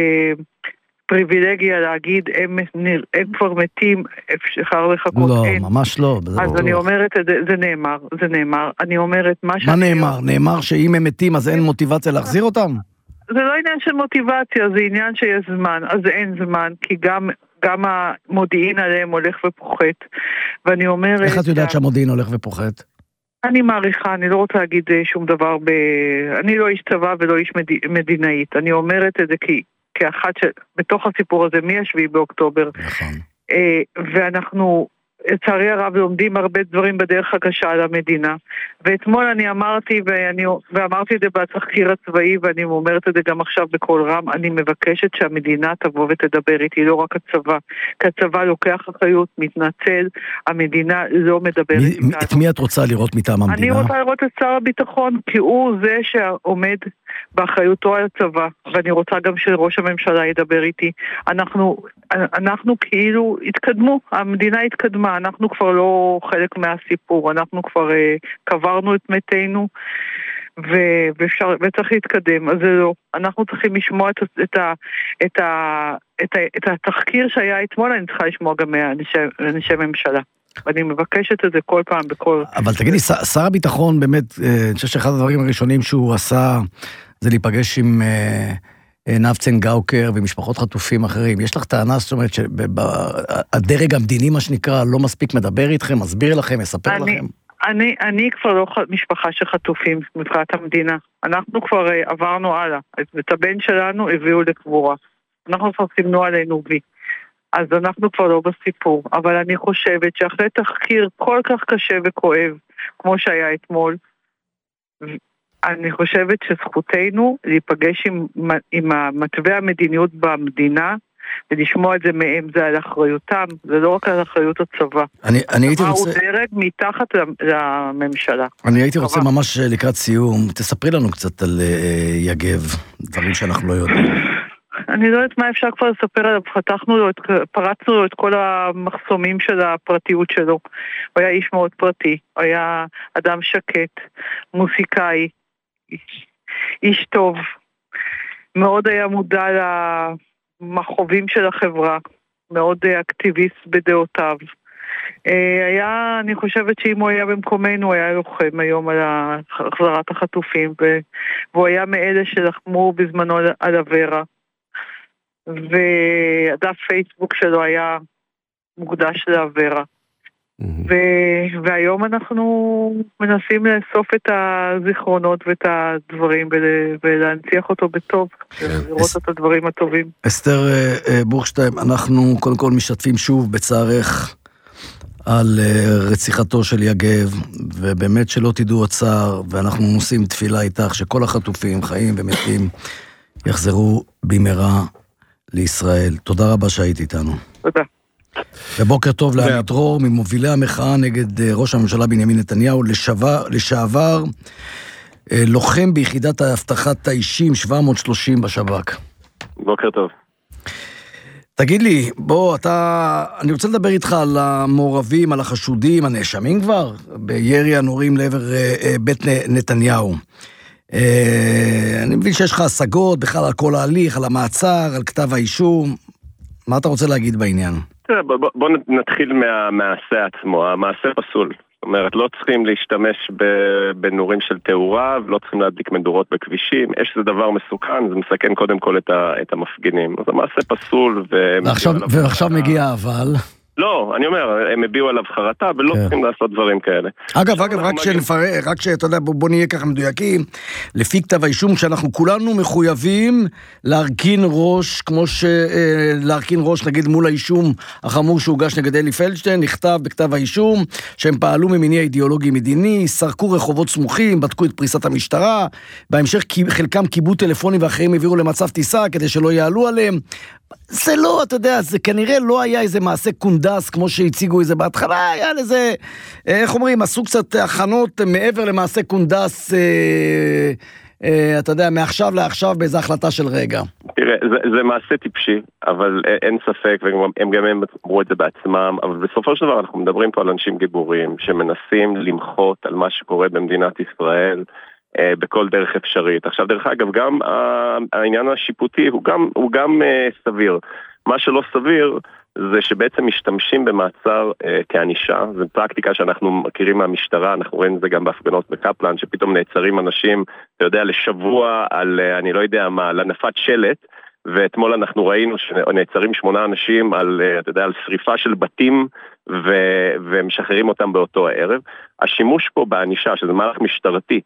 פריבילגיה להגיד, הם כבר מתים, אפשר לחכות. לא, ממש לא. אז אני אומרת, זה נאמר, אני אומרת, מה נאמר? נאמר שאם הם מתים, אז אין מוטיבציה להחזיר אותם? זה לא עניין של מוטיבציה, זה עניין שיש זמן, אז אין זמן, כי גם המודיעין עליהם הולך ופוחת, ואני אומרת... איך את יודעת שהמודיעין הולך ופוחת? אני מעריכה, אני לא רוצה להגיד שום דבר אני לא איש צבא ולא איש מדינאית, אני אומרת את זה כאחת בתוך הסיפור הזה, מ-7 באוקטובר. נכון. ואנחנו... לצערי הרב לומדים הרבה דברים בדרך הקשה על המדינה, ואתמול אני אמרתי, ואמרתי את זה בתחקיר הצבאי, ואני אומרת את זה גם עכשיו בכל רם, אני מבקשת שהמדינה תבוא ותדבר איתי, לא רק הצבא, כי הצבא לוקח אחריות, מתנצל, המדינה לא מדברת איתנו. את מי את רוצה לראות מטעם המדינה? אני רוצה לראות את שר הביטחון, כי הוא זה שעומד באחריותו על הצבא, ואני רוצה גם שראש הממשלה ידבר איתי. אנחנו כאילו התקדמו, המדינה התקדמה, אנחנו כבר לא חלק מהסיפור, אנחנו כבר קברנו את מתינו, וצריך להתקדם, אז זה לא. אנחנו צריכים לשמוע את התחקיר שהיה אתמול, אני צריכה לשמוע גם מאנשי ממשלה. ואני מבקשת את זה כל פעם בכל... אבל תגידי, שר הביטחון באמת, אני חושב שאחד הדברים הראשונים שהוא עשה, זה להיפגש עם נפצן גאוקר ומשפחות חטופים אחרים. יש לך טענה, זאת אומרת, שהדרג המדיני, מה שנקרא, לא מספיק מדבר איתכם, מסביר לכם, מספר לכם? אני כבר לא משפחה של חטופים מבחינת המדינה. אנחנו כבר עברנו הלאה. את הבן שלנו הביאו לקבורה. אנחנו כבר סימנו עלינו וי. אז אנחנו כבר לא בסיפור. אבל אני חושבת שאחרי תחקיר כל כך קשה וכואב, כמו שהיה אתמול, אני חושבת שזכותנו להיפגש עם המתווה המדיניות במדינה, ולשמוע את זה מהם, זה על אחריותם, זה לא רק על אחריות הצבא. אני הייתי רוצה... הוא דרג מתחת לממשלה. אני הייתי רוצה ממש לקראת סיום, תספרי לנו קצת על יגב, דברים שאנחנו לא יודעים. אני לא יודעת מה אפשר כבר לספר עליו, פרצנו לו את כל המחסומים של הפרטיות שלו. הוא היה איש מאוד פרטי, הוא היה אדם שקט, מוסיקאי, איש טוב, מאוד היה מודע למחובים של החברה, מאוד אקטיביסט בדעותיו. אני חושבת שאם הוא היה במקומנו, הוא היה לוחם היום על החזרת החטופים, והוא היה מאלה שלחמו בזמנו על הוורה. והדף פייסבוק שלו היה מוקדש לעברה. והיום אנחנו מנסים לאסוף את הזיכרונות ואת הדברים ולהנציח אותו בטוב, לראות את הדברים הטובים. אסתר בורשטיין, אנחנו קודם כל משתתפים שוב בצערך על רציחתו של יגב, ובאמת שלא תדעו הצער, ואנחנו נושאים תפילה איתך שכל החטופים, חיים ומתים, יחזרו במהרה לישראל. תודה רבה שהיית איתנו. תודה. ובוקר טוב לעמית דרור, ממובילי המחאה נגד ראש הממשלה בנימין נתניהו, לשעבר לוחם ביחידת האבטחת האישים 730 בשב"כ. בוקר טוב. תגיד לי, אני רוצה לדבר איתך על המעורבים, על החשודים, הנאשמים כבר, בירי הנורים לעבר בית נתניהו. אני מבין שיש לך השגות בכלל על כל ההליך, על המעצר, על כתב האישום. מה אתה רוצה להגיד בעניין? בוא נתחיל מהמעשה עצמו. המעשה פסול. זאת אומרת, לא צריכים להשתמש בנורים של תאורה, ולא צריכים להדליק מדורות בכבישים. אש זה דבר מסוכן, זה מסכן קודם כל את המפגינים. אז המעשה פסול. ועכשיו מגיע אבל... לא, אני אומר, הם הביאו עליו חרטה, ולא צריכים לעשות דברים כאלה. אגב, רק שאתה יודע, בוא נהיה ככה מדויקים, לפי כתב האישום, שאנחנו כולנו מחויבים להרכין ראש, להרכין ראש, נגיד, מול האישום החמור שהוגש נגד אלי פלדשטיין, נכתב בכתב האישום, שהם פעלו ממניע אידיאולוגי מדיני, סרקו רחובות סמוכים, בדקו את פריסת המשטרה, בהמשך חלקם קיבלו טלפונים ואחרים העבירו למצב טיסה, כדי שלא יעלו עליהם. זה לא, אתה יודע, זה כנראה לא היה איזה מעשה קונדס, כמו שהציגו איזה בהתחלה, היה לזה, איך אומרים, עשו קצת הכנות מעבר למעשה קונדס, אתה יודע, מעכשיו לעכשיו באיזו החלטה של רגע. תראה, זה מעשה טיפשי, אבל אין ספק, והם גם אמרו את זה בעצמם, אבל בסופו של דבר אנחנו מדברים פה על אנשים גיבורים, שמנסים למחות על מה שקורה במדינת ישראל, בכל דרך אפשרית. עכשיו, דרך אגב, גם העניין השיפוטי הוא גם סביר. מה שלא סביר זה שבעצם משתמשים במעצר כאנישה. זו פרקטיקה שאנחנו מכירים מהמשטרה, אנחנו רואים את זה גם בהפגנות בקפלן, שפתאום נעצרים אנשים, אתה יודע, לשבוע על, אני לא יודע מה, לנפת שלט, ואתמול אנחנו ראינו שנעצרים 8 אנשים על, אתה יודע, על שריפה של בתים, ומשחררים אותם באותו הערב. השימוש פה באנישה, שזה מהלך משטרתי,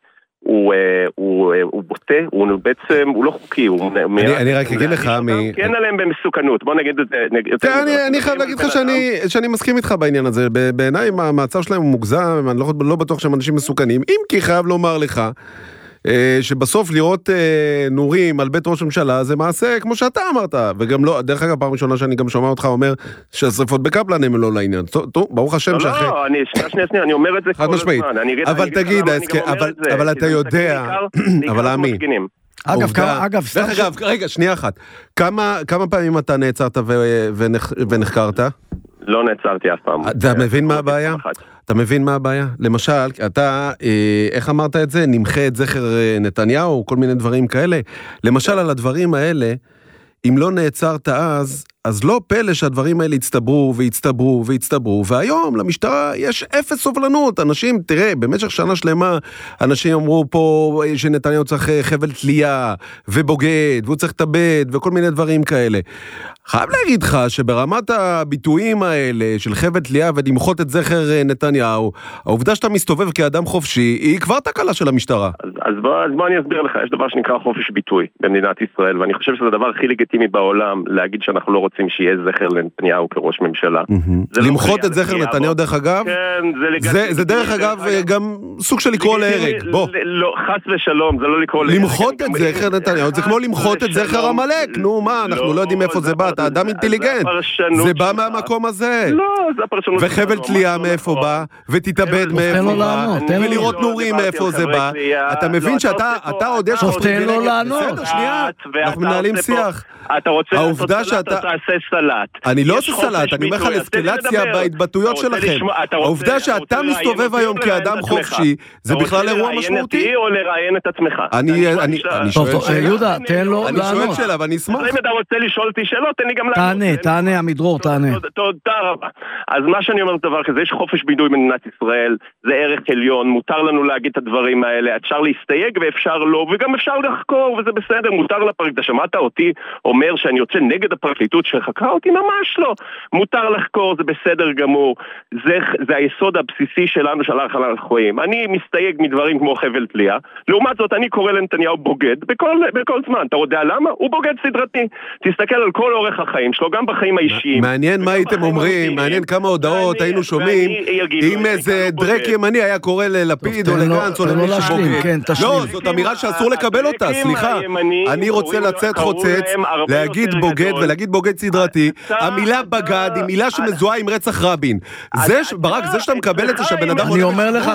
הוא בוטה, הוא בעצם, הוא לא חוקי. אני רק אגיד לך כן עליהם במסוכנות, בוא נגיד את זה. אני חייב להגיד לך שאני מסכים איתך בעניין הזה. בעיניי המעצר שלהם הוא מוגזם, אני לא בטוח שהם אנשים מסוכנים, אם כי חייב לומר לך שבסוף לראות נורים על בית ראש הממשלה זה מעשה כמו שאתה אמרת, וגם לא, דרך אגב פעם ראשונה שאני גם שומע אותך אומר שהשריפות בקפלן הם לא לעניין. טוב, ברוך השם שאחרי... לא, שנייה, אני אומר את זה כל הזמן. אבל תגיד, אבל אתה יודע, אבל עמי, אגב, דרך אגב, רגע, שנייה אחת, כמה פעמים אתה נעצרת ונחקרת? לא נעצרתי אף פעם. אתה מבין מה הבעיה? אתה מבין מה הבעיה? למשל, אתה, איך אמרת את זה? נמחה את זכר נתניהו, כל מיני דברים כאלה. למשל, על הדברים האלה, אם לא נעצרת אז לא פלא שהדברים האלה הצטברו והצטברו והצטברו, והיום למשטרה יש אפס סובלנות. אנשים, תראה, במשך שנה שלמה, אנשים אמרו פה שנתניהו צריך חבל תלייה ובוגד, והוא צריך תבד וכל מיני דברים כאלה. חייב להגיד לך שברמת הביטויים האלה של חבל תלייה ולמחות את זכר נתניהו, העובדה שאתה מסתובב כאדם חופשי היא כבר תקלה של המשטרה. אז בוא אני אסביר לך, יש דבר שנקרא חופש ביטוי במדינת ישראל, ואני חושב שזה הדבר הכי לגיטימי בעולם להגיד שאנחנו לא רוצים רוצים שיהיה זכר לנתניהו כראש ממשלה. למחות את זכר נתניהו דרך אגב? כן, זה דרך אגב גם סוג של לקרוא להרג, בוא. לא, חס ושלום, זה לא לקרוא להרג. למחות את זכר נתניהו, זה כמו למחות את זכר עמלק, נו מה, אנחנו לא יודעים איפה זה בא, אתה אדם אינטליגנט, זה בא מהמקום הזה. לא, זה הפרשנות. וחבל תלייה מאיפה בא, ותתאבד מאיפה בא, ולראות נורים מאיפה זה בא. אתה מבין שאתה עוד יש... תן לו לענות. בסדר, שנייה, אנחנו מנהלים שיח. אתה רוצה לעשות סלט, אתה תעשה סלט. אני לא עושה סלט, אני אומר לך לאסקלציה בהתבטאויות שלכם. העובדה שאתה מסתובב היום כאדם חופשי, זה בכלל אירוע משמעותי. אתה רוצה לראיין אותי או לראיין את עצמך? אני שואל שאלה. יהודה, תן לו לענות. אני שואל שאלה, ואני אשמח. אם אתה רוצה לשאול אותי שאלות, תן לי גם לענות. תענה, עמידרור, תענה. תודה רבה. אז מה שאני אומר דבר כזה, יש חופש ביטוי במדינת ישראל, זה ערך עליון, מותר לנו להגיד את הדברים האלה, אפשר להסתייג ואפשר לא, וגם אפשר לחקור, וזה בסדר, מותר לפרקליטות. שמעת אותי אומר שאני יוצא נגד הפרקליטות שחקרה אותי? ממש לא. מותר לחקור, זה בסדר גמור. זה היסוד הבסיסי שלנו של אנחנו רואים. אני מסתייג מדברים כמו חבל תלייה. לעומת זאת, אני קורא לנתניהו בוגד בכל זמן. אתה יודע למה? הוא בוגד סדרתי. תסתכל על כל אורך החיים שלו, גם בחיים האישיים. מעניין מה הייתם אומרים, מעניין כמה הודעות היינו שומעים, אם איזה דרק ימני היה קורא ללפיד או לגנץ או למישהו בוגד. לא, זאת אמירה שאסור לקבל אותה, סליחה. אני רוצה לצאת חוצץ, להגיד בוגד ולהגיד בוגד סדרתי. המילה בגד היא מילה שמזוהה עם רצח רבין. ברק, זה שאתה מקבל את זה שהבן אדם... אני אומר לך,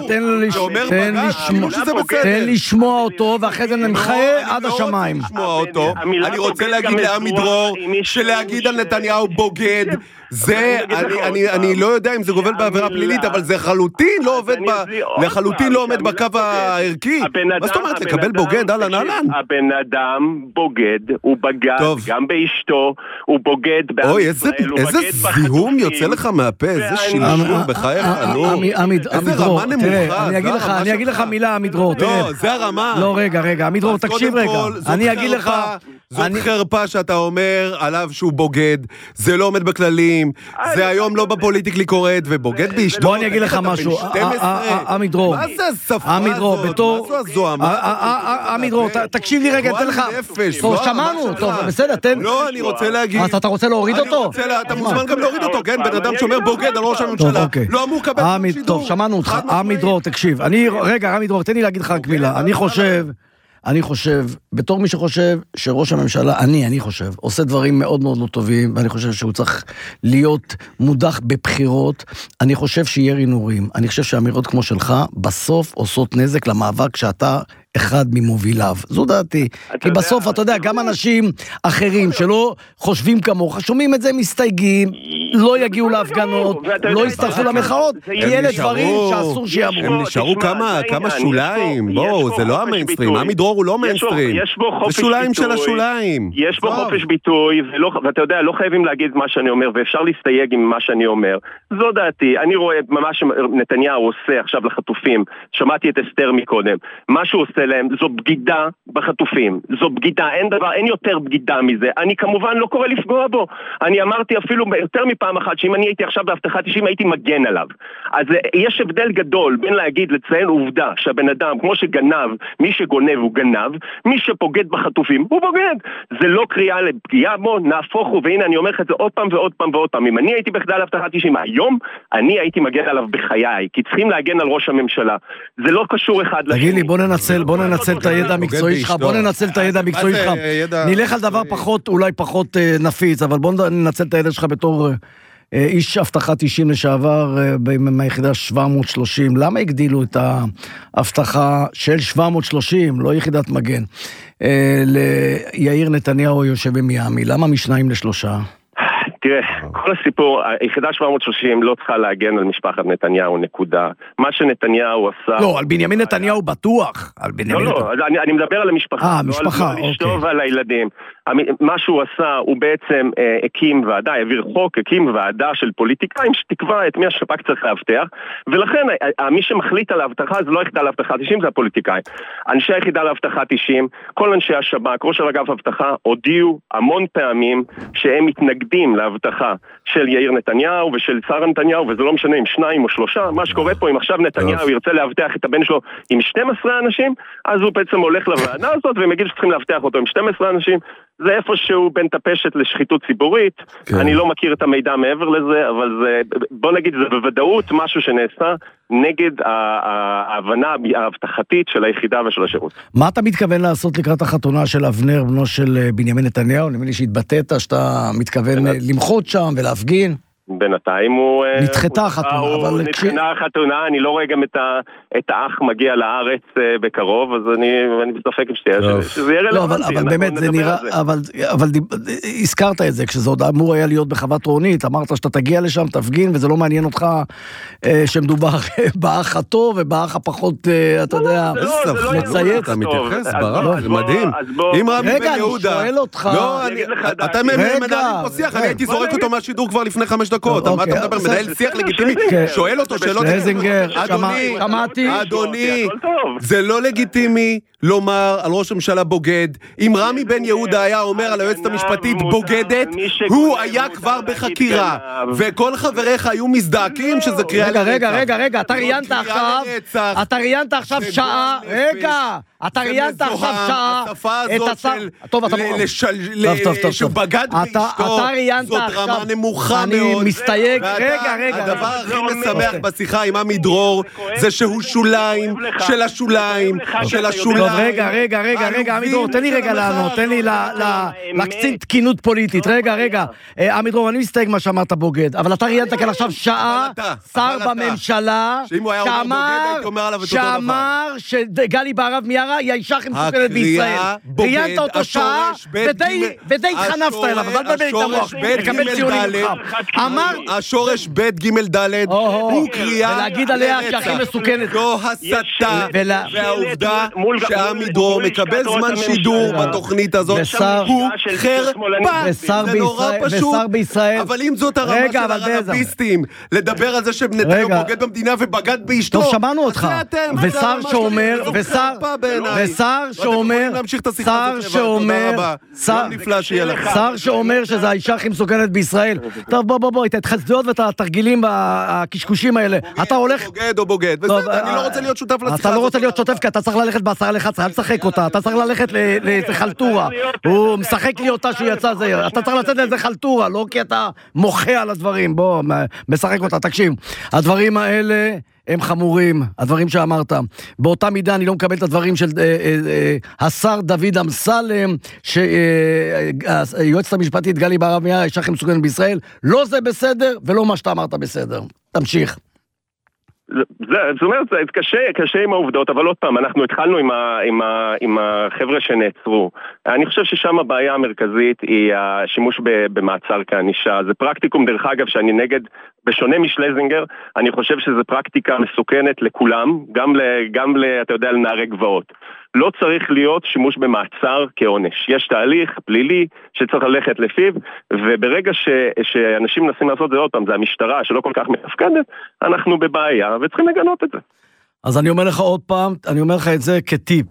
תן לשמוע אותו, ואחרי זה נמחה עד השמיים. אני רוצה להגיד לעמי דרור, שלהגיד על נתניהו בוגד, זה, אני לא יודע אם זה גובל בעבירה פלילית, אבל זה לחלוטין לא עומד בקו הערכי. מה זאת אומרת, לקבל בוגד, אהלן? הבן אדם בוגד, הוא בגד גם באשתו, הוא בוגד בעם ישראל, איזה זיהום יוצא לך מהפה, איזה שילשול בחייך, איזה רמה נמוכה. אני אגיד לך מילה, עמי דרור, לא, זה הרמה. לא, רגע, עמי דרור, תקשיב רגע. אני אגיד לך... זאת חרפה שאתה אומר עליו שהוא בוגד, זה לא עומד בכללים, זה היום לא בפוליטיקלי קורט, ובוגד באשתו. בוא אני אגיד לך משהו, עמי דרור, מה זה השפה הזאת? מה זו הזוהמה? עמי דרור, תקשיב לי רגע, תן לך, טוב, שמענו, טוב, בסדר, תן. לא, אני רוצה להגיד. אתה רוצה להוריד אותו? אתה מוזמן גם להוריד אותו, כן? בן אדם שאומר בוגד על ראש הממשלה, לא אמור לקבל שידור. טוב, שמענו אותך, עמי דרור, תקשיב, רגע, עמי דרור, תן לי להגיד לך רק מילה, אני חושב, בתור מי שחושב שראש הממשלה, אני חושב, עושה דברים מאוד מאוד לא טובים, ואני חושב שהוא צריך להיות מודח בבחירות, אני חושב שירי נורים, אני חושב שאמירות כמו שלך, בסוף עושות נזק למאבק שאתה אחד ממוביליו, זו דעתי, כי בסוף אתה יודע, גם אנשים אחרים שלא חושבים כמוך, שומעים את זה מסתייגים, לא יגיעו להפגנות, לא יצטרפו למחאות, כי אלה דברים שאסור שיאמרו. הם נשארו כמה שוליים, בואו, זה לא המיינסטרים, עמי דרור הוא לא מיינסטרים, זה שוליים של השוליים. יש בו חופש ביטוי, ואתה יודע, לא חייבים להגיד מה שאני אומר, ואפשר להסתייג עם מה שאני אומר, זו דעתי, אני רואה ממש נתניהו עושה עכשיו לחטופים, שמעתי את אסתר מקודם, מה שהוא עושה להם, זו בגידה בחטופים, זו בגידה, אין יותר בגידה מזה, אני כמובן לא קורא לפגוע בו, אני אמרתי אפילו יותר מפעם אחת, שאם אני הייתי עכשיו בהבטחת אישים, הייתי מגן עליו, אז יש הבדל גדול בין להגיד, לציין עובדה, שהבן אדם, כמו שגנב, מי שגונב הוא גנב, מי שפוגד בחטופים הוא בוגד, זה לא קריאה לפגיעה בו, נהפוך הוא, והנה אני אומר לך את זה עוד פעם ועוד פעם ועוד פעם, אם אני הייתי בכלל להבטחת אישים, היום אני הייתי מגן עליו בחיי, כי צריכים להגן על ראש הממשלה, זה לא קשור אחד לשני. תגיד לי, בוא ננצל את הידע המקצועי שלך, נלך על דבר פחות, אולי פחות נפיץ, אבל בוא ננצל את הידע שלך בתור איש הבטחת אישים לשעבר מהיחידה 730, למה הגדילו את ההבטחה של 730, לא יחידת מגן, ליאיר נתניהו יושב במיאמי, למה משניים לשלושה? תראה, כל הסיפור, היחידה 730 לא צריכה להגן על משפחת נתניהו, נקודה. מה שנתניהו עשה... לא, על בנימין נתניהו בטוח. לא, אני מדבר על המשפחה. משפחה, אוקיי. לא על אשתו ועל הילדים. מה שהוא עשה, הוא בעצם הקים ועדה, העביר חוק, הקים ועדה של פוליטיקאים שתקבע את מי השב"כ צריך להבטח, ולכן מי שמחליט על ההבטחה זה לא היחידה להבטחת אישים, זה הפוליטיקאים. אנשי היחידה להבטחת אישים, כל אנשי השב"כ, ראש אגף הבטחה, הודיעו המון פעמים שהם מתנגדים להבטחה של יאיר נתניהו ושל שר נתניהו, וזה לא משנה אם 2 או 3, מה שקורה פה, אם עכשיו נתניהו ירצה להבטח את הבן שלו עם 12 אנשים, אז הוא בעצם הולך לוועדה הזאת, והם יגידו שצריכים להבטח אותו עם 12 אנשים, זה איפשהו בין טפשת לשחיתות ציבורית, אני לא מכיר את המידע מעבר לזה, אבל זה, בוא נגיד, זה בוודאות משהו שנעשה נגד ההבנה ההבטחתית של היחידה ושל השירות. מה אתה מתכוון לעשות לקראת החתונה של אבנר, בנו של בנימין נתניהו? נראה לי שהתבטאת שאתה מתכוון למחות שם ולהפגין. בינתיים הוא... נדחתה החתונה, אבל... נדחתה החתונה, אני לא רואה גם את האח מגיע לארץ בקרוב, אז אני בספק שזה יהיה רלוונטי. לא, אבל באמת זה נראה... אבל הזכרת את זה, כשזה עוד אמור היה להיות בחוות רונית, אמרת שאתה תגיע לשם, תפגין, וזה לא מעניין אותך שמדובר באח הטוב ובאח הפחות, אתה יודע, מצייץ. אתה מתייחס, ברק, זה מדהים. אם רמי בן יהודה... רגע, אני שואל אותך... אתה מנהלים פה שיח, אני הייתי זורק אותו מהשידור כבר לפני 5 דקות, על מה אתה מדבר? מנהל שיח לגיטימי, שואל אותו שאלות... שלזינגר, שמעתי... אדוני, זה לא לגיטימי לומר על ראש הממשלה בוגד. אם רמי בן יהודה היה אומר על היועצת המשפטית בוגדת, הוא היה כבר בחקירה, וכל חבריך היו מזדעקים שזה קריאה לרצח. רגע, אתה ראיינת עכשיו שעה, אתה ראיינת עכשיו שעה, השפה הזאת שהוא בגד באשתו, זאת רמה נמוכה מאוד. אני מסתייג, רגע. הדבר הכי משמח בשיחה עם עמי דרור, זה שהוא שוליים של השוליים של השוליים. רגע, עמי דרור, תן לי רגע לענות, תן לי לקצין תקינות פוליטית, רגע, עמי דרור, אני מסתייג מה שאמרת בוגד, אבל אתה ראיינת כאן עכשיו שעה, שר בממשלה, שאמר שגלי בהרב מיארה היא האישה הכי מסוכנת בישראל. ראיינת אותו שעה, ודי התחנפת אליו, אבל בלבל את המוח, לקבל ציונים ממך. אמר... השורש בית ג' ד' הוא קריאה... ולהגיד עליה שהכי מסוכנת. זו הסתה, והעובדה שעמי דרור מקבל זמן שידור בתוכנית הזאת, הוא חרפה, זה נורא פשוט. אבל אם זאת הרמה של הרביסטים, לדבר על זה שנתניהו בוגד במדינה ובגד באשתו, טוב, שמענו אותך. ושר שאומר שזה האישה הכי מסוכנת בישראל. טוב, בוא, את ההתחסדויות ואת התרגילים הקשקושים האלה. אתה הולך... בוגד או בוגד. בסדר, אני לא רוצה להיות שותף לשיחה. אתה לא רוצה להיות שותף, כי אתה צריך ללכת ב10:11, אל תשחק אותה. אתה צריך ללכת לחלטורה. הוא משחק לי אותה שהוא יצא זה. אתה צריך לצאת לאיזה חלטורה, לא כי אתה מוחה על הדברים. בוא, משחק אותה. תקשיב, הדברים האלה... הם חמורים, הדברים שאמרת. באותה מידה אני לא מקבל את הדברים של השר דוד אמסלם, שהיועצת המשפטית גלי בהרב מיארה, האישה הכי מסוכנת בישראל, לא זה בסדר ולא מה שאתה אמרת בסדר. תמשיך. זאת אומרת, זה קשה עם העובדות, אבל עוד פעם, אנחנו התחלנו עם החבר'ה שנעצרו. אני חושב ששם הבעיה המרכזית היא השימוש במעצר כענישה. זה פרקטיקום, דרך אגב, שאני נגד, בשונה משלזינגר, אני חושב שזו פרקטיקה מסוכנת לכולם, גם אתה יודע, לנערי גבעות. לא צריך להיות שימוש במעצר כעונש. יש תהליך פלילי שצריך ללכת לפיו, וברגע שאנשים מנסים לעשות זה עוד פעם, זה המשטרה שלא כל כך מתפקדת, אנחנו בבעיה וצריכים לגנות את זה. אז אני אומר לך עוד פעם, אני אומר לך את זה כטיפ.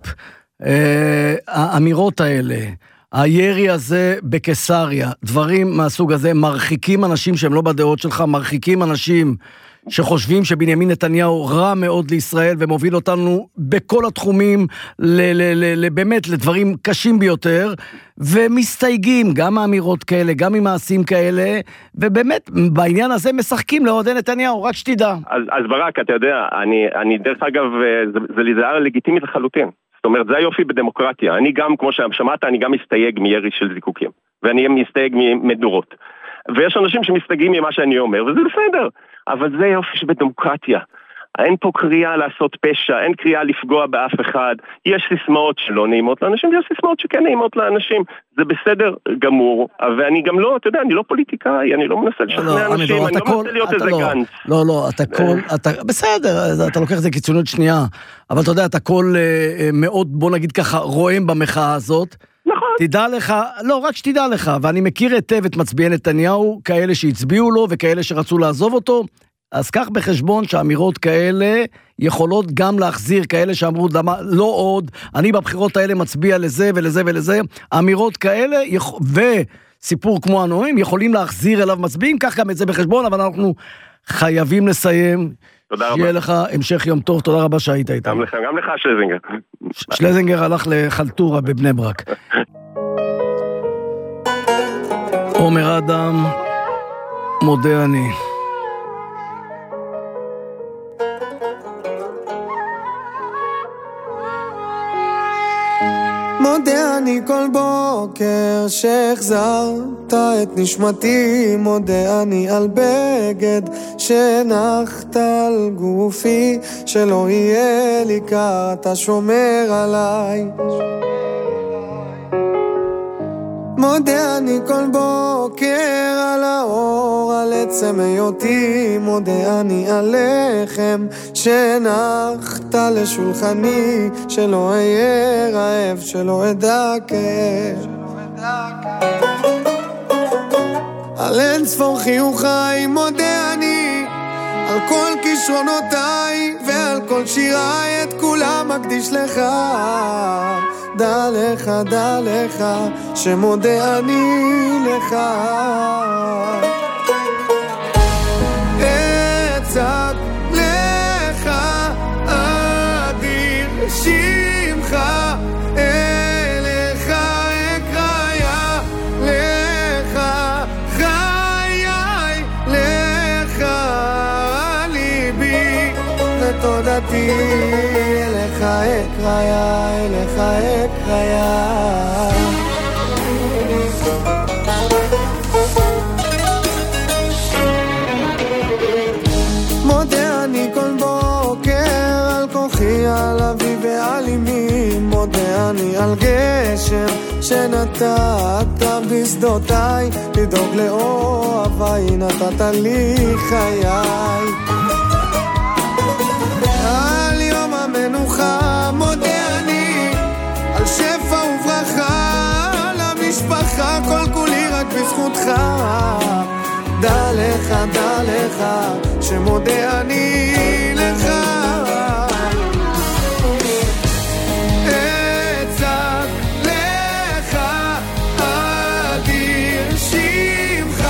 האמירות האלה, הירי הזה בקיסריה, דברים מהסוג הזה, מרחיקים אנשים שהם לא בדעות שלך, מרחיקים אנשים שחושבים שבנימין נתניהו רע מאוד לישראל ומוביל אותנו בכל התחומים באמת לדברים קשים ביותר, ומסתייגים גם מאמירות כאלה, גם ממעשים כאלה, ובאמת בעניין הזה משחקים לאוהדי נתניהו, רק שתדע. אז ברק, אתה יודע, אני דרך אגב, זה לגיטימי לחלוטין. זאת אומרת, זה היופי בדמוקרטיה. אני גם, כמו ששמעת, אני גם מסתייג מירי של זיקוקים. ואני מסתייג ממדורות. ויש אנשים שמסתייגים ממה שאני אומר, וזה בסדר. אבל זה יופי שבדמוקרטיה. אין פה קריאה לעשות פשע, אין קריאה לפגוע באף אחד. יש סיסמאות שלא נעימות לאנשים, ויש סיסמאות שכן נעימות לאנשים. זה בסדר גמור, ואני גם לא, אתה יודע, אני לא פוליטיקאי, אני לא מנסה לשכנע אנשים, אני לא מנסה להיות איזה גנץ. לא, בסדר, אתה לוקח את זה קיצוניות שנייה, אבל אתה יודע, אתה כל מאוד, בוא נגיד ככה, רואים במחאה הזאת. נכון. תדע לך, לא, רק שתדע לך, ואני מכיר היטב את מצביעי נתניהו, כאלה שהצביעו לו וכאלה שרצו לעזוב אותו, אז כך בחשבון שאמירות כאלה יכולות גם להחזיר כאלה שאמרו לא עוד, אני בבחירות האלה מצביע לזה ולזה ולזה, אמירות כאלה וסיפור כמו הנועים יכולים להחזיר אליו מצביעים, כך גם את זה בחשבון, אבל אנחנו חייבים לסיים. תודה רבה. שיהיה לך המשך יום טוב, תודה רבה שהיית איתנו. גם לך שלזינגר. שלזינגר הלך לחלטורה בבני ברק. עומר אדם, מודה אני. מודה אני כל בוקר שהחזרת את נשמתי, מודה אני על בגד שנחת על גופי, שלא יהיה לי קר, אתה שומר עליי. מודה אני כל בוקר על האור, על עצם היותי, מודה אני על לחם שנחת לשולחני, שלא אהיה רעב, שלא אדע כאב. על אין ספור חיוכי מודה אני, על כל כישרונותיי ועל כל שיריי, את כולם מקדיש לך. דע לך שמודה אני לך. אצעק לך אדיר שמך, אליך אקרא לך חיי, לך ליבי ותודתי, אליך אקרא אליך אקרא. מודה אני כל בוקר על כוחי, על אבי ועל אמי, מודה אני על גשם שנתת בשדותיי, לדאוג לאוהביי נתת לי חיי. על יום המנוחה מודה אני, על שפע וברכה, על המשפחה, כל כולי רק בזכותך. דע לך שמודה אני לך. אצעק לך אדיר שמך,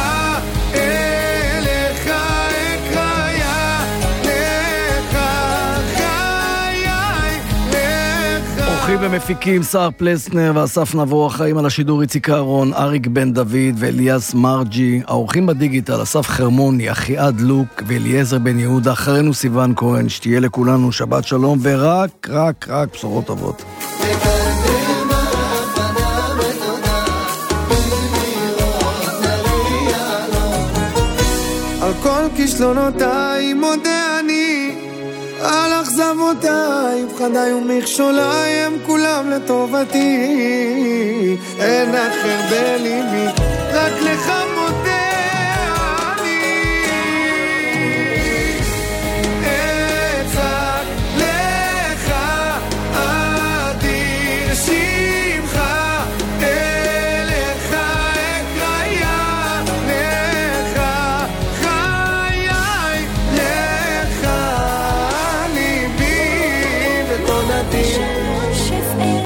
אליך אקרא לך חיי, לך. אורחים ומפיקים שר פלסנר ואסף נבו, החיים על השידור איציק אהרון, אריק בן דוד ואליאס מרג'י. האורחים בדיגיטל אסף חרמוני, אחיעד לוק ואליעזר בן יהודה. אחרינו סיוון כהן. שתהיה לכולנו שבת שלום ורק בשורות טובות. על כל כישלונותיי מודה אני, על אכזבותיי, פחדיי ומכשוליי, הם כולם לטובתי. אין אחר בליבי, רק לך